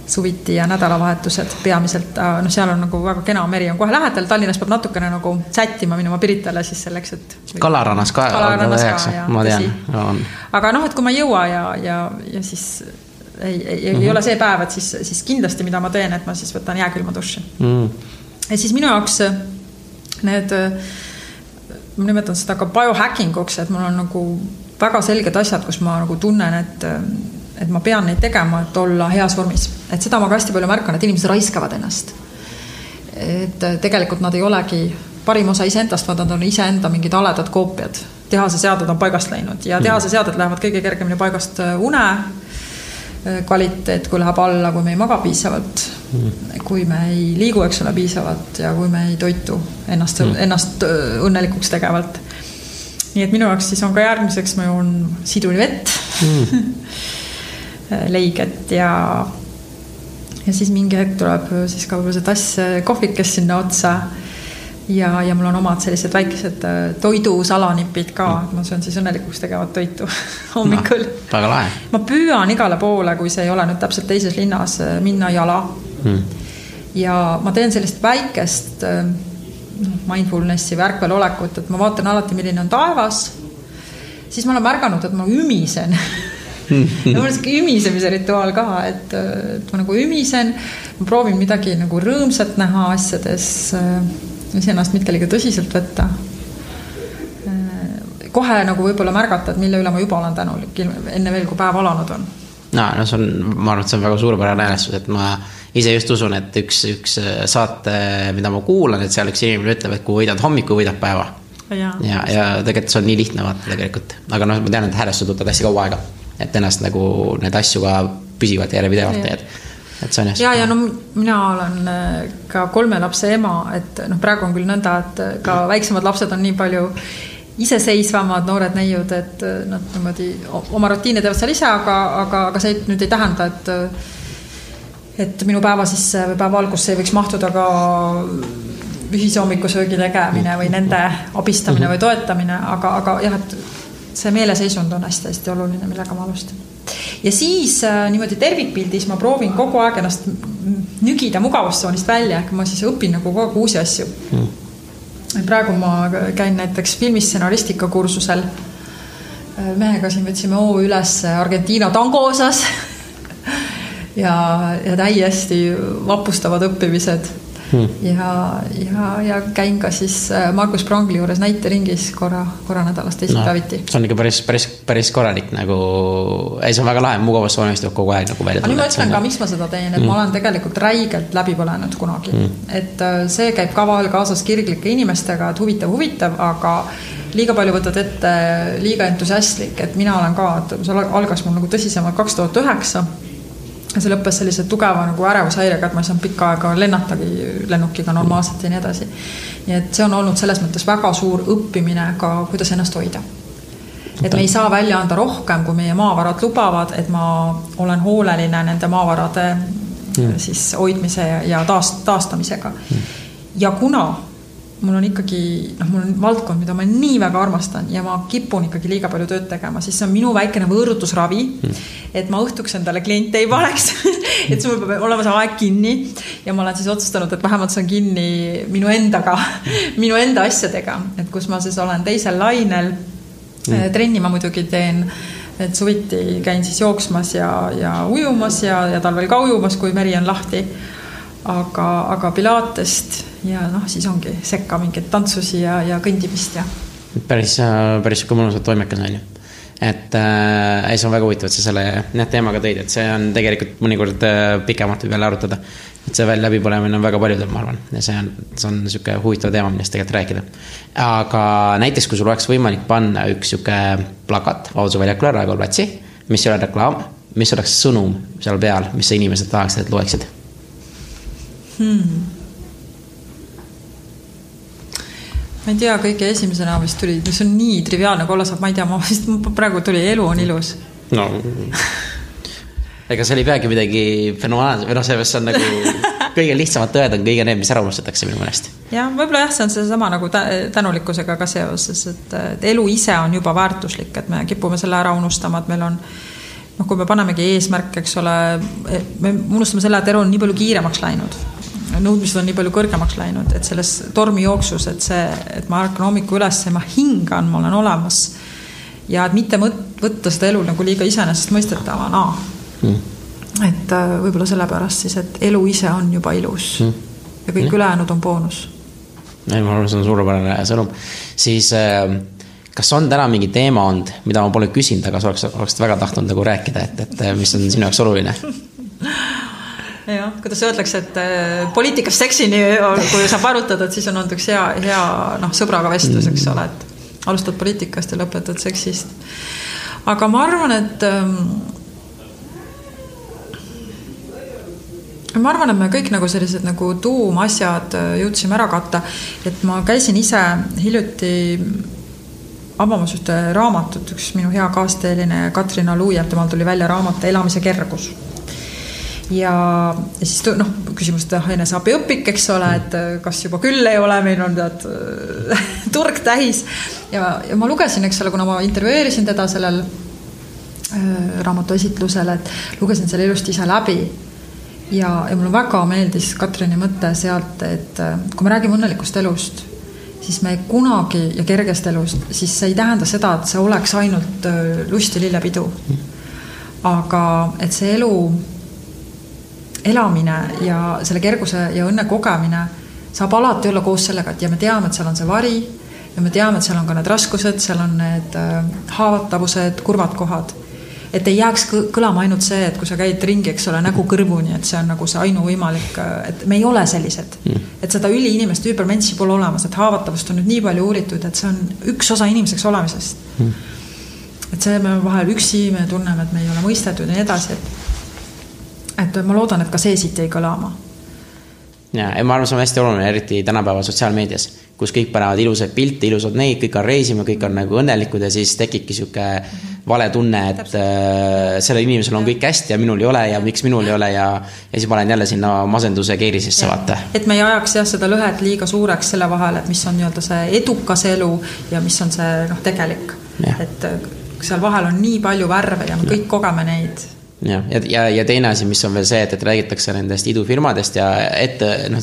suviti ja nädalavahetused peamiselt, noh seal on nagu väga kena meri on kohe lähedal, Tallinnas peab natukene nagu sättima minema Piritale siis selleks, et Kalarannas ka, Kalarannas ka, ja, ma tean on. Aga noh, et kui ma ei jõua ja, ja, ja siis ei, ei, ei mm-hmm. ole see päev, et siis, siis kindlasti mida ma teen, et ma siis võtan jääkülma duši mm. ja siis minu jaoks need, ma nimetan seda ka biohackinguks, et mul on nagu väga selged asjad, kus ma nagu tunnen, et et ma pean neid tegema, et olla heas vormis. Et seda ma ka hästi palju märkan, et inimesed raiskavad ennast. Et tegelikult nad ei olegi parim osa iseendast, vaid nad on iseenda mingid aledad koopiad. Tehase seaded on paigast läinud ja tehase seaded lähevad kõige kergemini paigast une kvaliteet, kui läheb alla, kui me ei maga piisavalt, kui me ei liigu, eks ole, piisavalt ja kui me ei toitu ennast, ennast õnnelikuks tegevalt. Nii et minu jaoks siis on ka järgmiseks, ma joon siduni vett mm. leiget ja ja siis mingi hetk tuleb siis ka võib-olla see tass kohvikest sinna otsa ja, ja mul on omad sellised väikesed toidusalanipid ka, ma söön siis õnnelikuks tegevat toitu hommikul no, väga lahe. Ma püüan igale poole, kui see ei ole nüüd täpselt teises linnas, minna jala hmm. ja ma teen sellist väikest mindfulnessi või ärkvelolekut, et ma vaatan alati, milline on taevas, siis ma olen märganud, et ma ümisen ja mul on selline ümisemise rituaal ka, et, et ma nagu ümisen, ma proovin midagi nagu rõõmsat näha asjades, mis ennast mitte liiga tõsiselt võtta. Kohe nagu võib-olla märgata, et mille üle ma juba olen tänulik, enne veel, kui päev alanud on. No, no see on, ma arvan, et see on väga suurepärane äänestus, et ma ise just usun, et üks, üks saate, mida ma kuulan, et seal üks inimene ütleb, et kui võidad hommiku, võidab päeva. Ja, ja, ja tegelikult see on nii lihtne vaata tegelikult. Aga no, ma tean, et häälestused võtavad hästi kaua aega. Et ennast nagu need asju ka püsivad ja järjepidevalt teed. Et see on ja, ja no mina olen ka kolme lapse ema, et noh, praegu on küll nõnda, et ka väiksemad lapsed on nii palju iseseisvamad noored neiud, et nad niimoodi oma rutiine teevad seal ise, aga, aga, aga see nüüd ei tähenda, et et minu päeva sisse või päeva algusse ei võiks mahtuda ka ühise hommikusöögi tegemine või nende abistamine või toetamine, aga, aga jah, et see meeleseisund on hästi-hästi oluline, millega ma alustan. Ja siis niimoodi tervikpildis ma proovin kogu aeg ennast nügida mugavustsoonist välja, ehk ma siis õpin nagu kogu aeg uusi asju. Mm. Praegu ma käin näiteks filmistsenaristika kursusel. Mehega siin võtsime oo üles Argentiina tango osas ja, ja täiesti vapustavad õppimised. Hmm. Ja, ja, ja käin ka siis Markus Prangli juures näiteringis korra, korra nädalast teised no, päeviti. See on ikka päris, päris, päris korralik nagu, ei see on väga lahe, mugavast vormistub kogu aeg nagu välja. Aga nüüd ma ütlen ka, miks ma seda teen, et hmm. ma olen tegelikult räigelt läbi põlenud kunagi. Hmm. Et see käib ka vahel kaasas kirglike inimestega, et huvitav, huvitav, aga liiga palju võtad ette liiga entusiastlik, et mina olen ka, et see algas mul nagu tõsisemalt kaks tuhat üheksa ja see lõppes sellise tugeva nagu ärevushäirega, et ma ei saanud pikka aega lennatagi lennukiga normaalselt ja nii edasi. Nii et see on olnud selles mõttes väga suur õppimine ka, kuidas ennast hoida. Et me ei saa välja anda rohkem, kui meie maavarad lubavad, et ma olen hooleline nende maavarade mm. siis hoidmise ja taast, taastamisega. Mm. Ja kuna mul on ikkagi, noh, mul on valdkond, mida ma nii väga armastan ja ma kipun ikkagi liiga palju tööd tegema, siis see on minu väikene võõrutusravi, mm. et ma õhtuks endale kliente ei paneks, et see peab olema see aeg kinni ja ma olen siis otsustanud, et vähemalt see on kinni minu endaga, minu enda asjadega, et kus ma siis olen teisel lainel, mm. trenni ma muidugi teen, et suviti käin siis jooksmas ja, ja ujumas ja, ja talvel ka ujumas, kui meri on lahti. Aga, aga pilatest ja noh, siis ongi sekka mingit tantsusi ja, ja kõndimist ja. Päris, päris kui mõnusad toimekas on ju. Et äh, see on väga huvitav, et sa selle need teemaga tõid, et see on tegelikult mõnikord pikemalt veel arutada. Et see veel läbipõlemine on väga paljudel, ma arvan. Ja see on, see on niisugune huvitav teema, millest tegelikult rääkida. Aga näiteks, kui sul oleks võimalik panna üks niisugune plakat Vabaduse väljakule Raekoja platsi, mis ei ole reklaam, mis oleks sõnum seal peal, mis sa inimesed tahaksid, et loeksid? Hmm. Ma ei tea, kõige esimesena vist tuli, mis on nii triviaalne, kui olla saab, ma ei tea, ma vist praegu tuli elu on ilus. No, ega see ei peagi midagi fenomenaalne, või noh, see on nagu kõige lihtsamad tõed on kõige need, mis ära unustatakse minu mõnest. Ja, võib-olla jah, see on see sama nagu tänulikkusega ka seoses, et, et elu ise on juba väärtuslik, et me kipume selle ära unustama, et meil on noh, kui me panemegi eesmärk, eks ole, me unustame selle, et elu on nii palju kiiremaks läinud. Nõudmised on nii palju kõrgemaks läinud, et selles tormi jooksus, et see, et ma ärkan hommiku üles ja ma hingan, ma olen olemas. Ja et mitte võtta seda elu nagu liiga iseenesest mõistetavana. Mm. Et võib-olla sellepärast siis, et elu ise on juba ilus mm. ja kõik mm. ülejäänud on boonus. Ei, ma arvan, see on suurepärane sõnum. Siis kas on täna mingi teema olnud, mida ma pole küsinud, aga sa oleks, oleks väga tahtnud nagu rääkida, et, et mis on sinu jaoks oluline? Ja, kuidas öeldakse, et poliitikas seksini, kui saab arutada, et siis on olnud üks hea, hea no, sõbraga vestlus, eks ole, et alustad poliitikast ja lõpetad seksist. Aga ma arvan, et ma arvan, et me kõik nagu sellised nagu tuumasjad jõudsime ära katta, et ma käisin ise hiljuti avamas ühte raamatut, üks minu hea kaasteeline Katrina Luujev, temal tuli välja raamat Elamise kergus. Ja, ja siis noh, küsimus, et enese abiõpik, eks ole, et kas juba küll ei ole, meil on tead turg täis ja, ja ma lugesin, eks ole, kuna ma intervjueerisin teda sellel äh, raamatu esitlusel, et lugesin selle ilusti ise läbi ja, ja mulle väga meeldis Katrini mõte sealt, et kui me räägime õnnelikust elust, siis me kunagi ja kergest elust, siis see ei tähenda seda, et see oleks ainult lust ja lillepidu, aga et see elu elamine ja selle kerguse ja õnne kogemine saab alati olla koos sellega, et ja me teame, et seal on see vari ja me teame, et seal on ka need raskused, seal on need haavatavused, kurvad kohad. Et ei jääks kõlama ainult see, et kui sa käid ringi, eks ole, nägu kõrvuni, et see on nagu see ainu võimalik, et me ei ole sellised. Et seda üli inimest üübermentsi pole olemas, et haavatavust on nüüd nii palju uuritud, et see on üks osa inimeseks olemisest. Et see me vahel üksi, me tunneme, et me ei ole mõistetud ja nii edasi, et et ma loodan, et ka see siit ei kõlama. Ja, ma arvan, see on hästi oluline, eriti tänapäeva sotsiaalmeedias, kus kõik panevad ilusad pilte, ilusad neid, kõik on reisima, kõik on nagu õnnelikud ja siis tekibki siuke vale tunne, et äh, selle inimesel on kõik hästi ja minul ei ole ja miks minul ei ole ja, ja siis ma olen jälle sinna masenduse keerisesse vaata. Et me ei ajaks jah seda lõhet liiga suureks selle vahel, et mis on nii-öelda see edukas elu ja mis on see noh, tegelik. Ja. Et seal vahel on nii palju värve ja me kõik kogeme neid. Ja, ja, ja teine asi, mis on veel see, et, et räägitakse nendest idufirmadest ja ette, noh,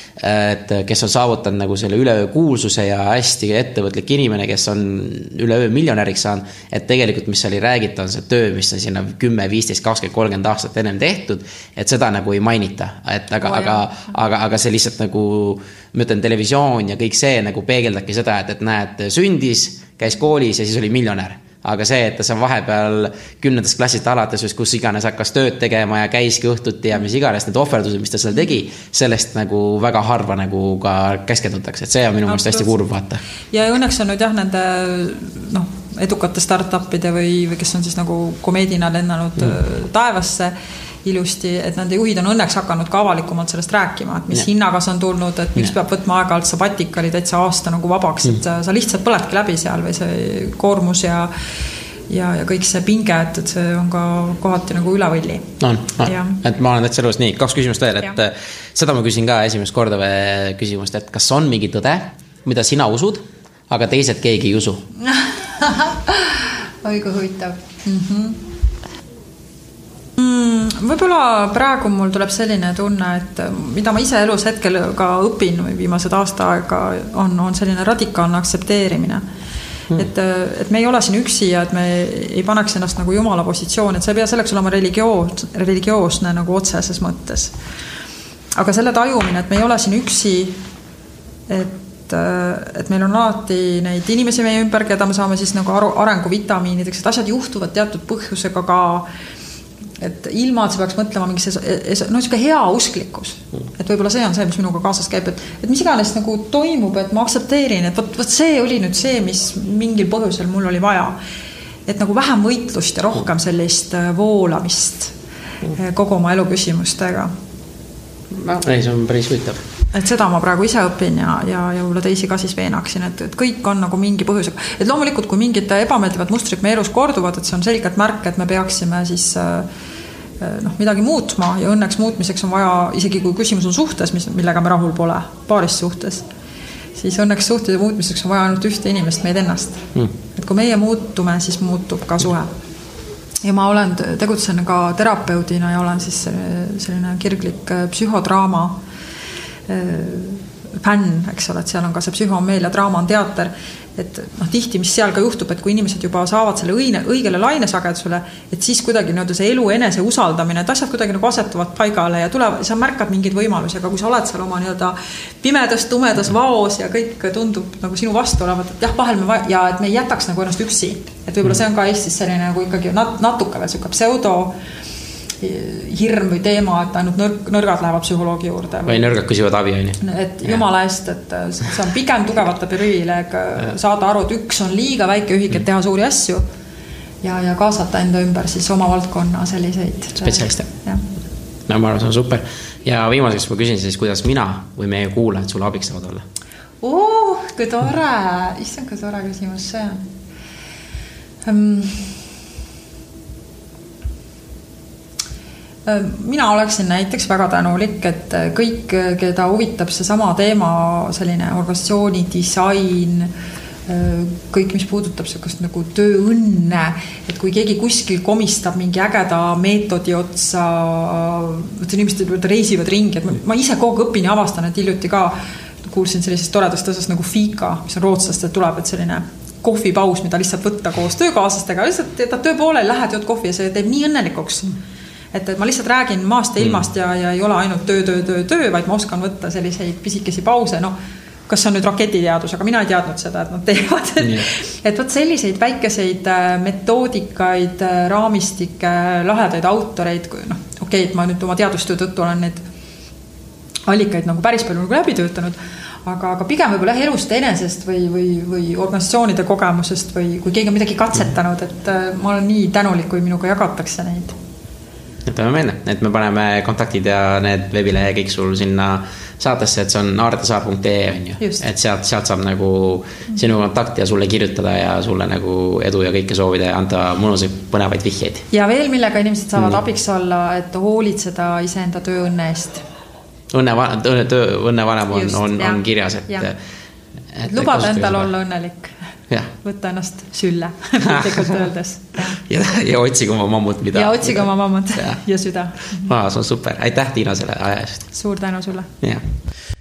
et kes on saavutanud nagu selle üleöö kuulsuse ja hästi ettevõtlik inimene, kes on üleöö miljonäriks saanud, et tegelikult, mis oli räägita, on see töö, mis on sinna kümme, viisteist, kakskümmend, kolmkümmend aastat ennem tehtud, et seda nagu ei mainita, et aga, oh, aga, aga, aga see lihtsalt nagu, ma ütlen, televisioon ja kõik see nagu peegeldabki seda, et, et näed, sündis, käis koolis ja siis oli miljonär. Aga see, et ta on vahepeal kümnendast klassist alates, kus iganes hakkas tööd tegema ja käiski õhtuti ja mis iganes need ohverdused, mis ta seal tegi, sellest nagu väga harva nagu ka keskendutakse, et see on minu mõelest hästi kurb vaata. Ja õnneks on nüüd jah nende noh, edukate startupide või, või kes on siis nagu komeedina lennanud mm. taevasse ilusti, et nende juhid on õnneks hakanud ka avalikumalt sellest rääkima, et mis ja. hinnagas on tulnud, et miks ja. peab võtma aega-alt sabatikali täitsa aasta nagu vabaks, et mm. sa lihtsalt põledki läbi seal või see koormus ja, ja, ja kõik see pinge, et, et see on ka kohati nagu ülevõlli. On, on. Et ma olen täitsa elus nii, kaks küsimust veel, et ja. seda ma küsin ka esimest korda või küsimust, et kas on mingi tõde, mida sina usud, aga teised keegi ei usu? Oi, kui huvitav. Mhm. Võib-olla praegu mul tuleb selline tunne, et mida ma ise elus hetkel ka õpin või viimased aasta aega on, on selline radikaalne aksepteerimine. Hmm. Et, et me ei ole siin üksi ja et me ei paneks ennast nagu jumala positsioon, et sa ei pea selleks olema religioos, religioosne nagu otseses mõttes. Aga selle tajumine, et me ei ole siin üksi, et, et meil on alati neid inimesi meie ümber, keda me saame siis nagu arenguvitamiinideks, et asjad juhtuvad teatud põhjusega ka et ilma, et sa peaks mõtlema mingi see, no niisugune hea usklikkus. Et võib-olla see on see, mis minuga kaasas käib, et, et mis iganes nagu toimub, et ma aksepteerin, et võt, võt see oli nüüd see, mis mingil põhjusel mul oli vaja. Et nagu vähem võitlust ja rohkem sellist voolamist kogu oma elu küsimustega. Ei, see on päris võitav. Et seda ma praegu ise õpin ja, ja, ja võib-olla teisi ka siis veenaksin, et, et kõik on nagu mingi põhjusega. Et loomulikult, kui mingid ebameeldivad mustrid meie elus korduvad, et see on selgelt märk, et me peaksime siis noh, midagi muutma ja õnneks muutmiseks on vaja, isegi kui küsimus on suhtes, mis, millega me rahul pole, paaris suhtes, siis õnneks suhtede muutmiseks on vaja ainult ühte inimest, meid ennast. Mm. Et kui meie muutume, siis muutub ka suhe. ja ma olen, tegutsen ka terapeudina ja olen siis selline kirglik psühhodraama fänn, eks ole, et seal on ka see psühhomeelia draama on teater, et noh, tihti, mis seal ka juhtub, et kui inimesed juba saavad selle õine, õigele lainesagedusele, et siis kuidagi nõuda see elu enese usaldamine, et asjad kuidagi nagu asetuvad paigale ja tuleb, sa märkad mingeid võimalusi, aga kui sa oled seal oma nii-öelda pimedas, tumedas vaos ja kõik tundub nagu sinu vastu olevat, et jah, vahel me vaja, ja et me ei jätaks nagu ennast üksi, et võib-olla see on ka Eestis selline nagu ikkagi nat- natuke veel siuke pseudo hirm või teema, et ainult nõrg, nõrgad lähevad psühholoogi juurde. Või nõrgad küsivad abi, on ju. Et jumala eest, et see on pigem tugevate privileeg saada aru, et üks on liiga väike ühik, et teha suuri asju ja, ja kaasata enda ümber siis oma valdkonna selliseid spetsialiste. No ma arvan, see on super. Ja viimaseks ma küsin siis, kuidas mina või meie kuulajad sulle abiks saavad olla? Oh, kui tore! Issand, kui tore küsimus see on. Um, mina oleksin näiteks väga tänulik, et kõik, keda huvitab see sama teema, selline organisatsiooni, disain, kõik, mis puudutab sellist nagu tööõnne, et kui keegi kuskil komistab mingi ägeda meetodi otsa, et inimesed reisivad ringi, et ma, ma ise kogu õpin ja avastan, et hiljuti ka kuulsin sellisest toredast asjast nagu Fika, mis on rootslast, et tuleb, et selline kohvipaus, mida lihtsalt võtta koos töökaaslastega, lihtsalt ta töö poolel lähed, jood kohvi ja see teeb nii õnnelikuks. Et, et ma lihtsalt räägin maast ja ilmast ja, ja ei ole ainult töö, töö, töö, töö, vaid ma oskan võtta selliseid pisikesi pause. No, kas see on nüüd raketiteadus, aga mina ei teadnud seda, et nad teevad. Et, yeah. et võt selliseid väikeseid metoodikaid, raamistikke, lahedaid autoreid, no, okei, et ma nüüd oma teadustöö tõttu olen neid allikaid nagu päris palju nagu läbi töötanud, aga, aga pigem võib-olla elust enesest või, või, või organisatsioonide kogemusest või kui keegi on midagi katsetanud, et ma olen nii tänulik, kui minuga jagatakse neid. Jätame meelde, et me paneme kontaktid ja need veebilehe kõik sul sinna saatesse, et see on aardesaar punkt ee on ju. Et sealt, sealt saab nagu sinu kontakti ja sulle kirjutada ja sulle nagu edu ja kõike soovida ja anda mõnusid põnevaid vihjeid. Ja veel, millega inimesed saavad mm. abiks olla, et hoolitseda iseenda tööõnne eest. Õnne, õnne, töö, õnne vanem on, Just, on, on kirjas, et, et, et lubada endal olla õnnelik. Ja. Võtta ennast sülle, piltlikult öeldes. Ja, ja otsige oma mammut, mida... Ja otsige oma mammut ja, ja süda. Aa, see on super. Aitäh, Tiina, selle aja eest. Suur tänu sulle. Ja.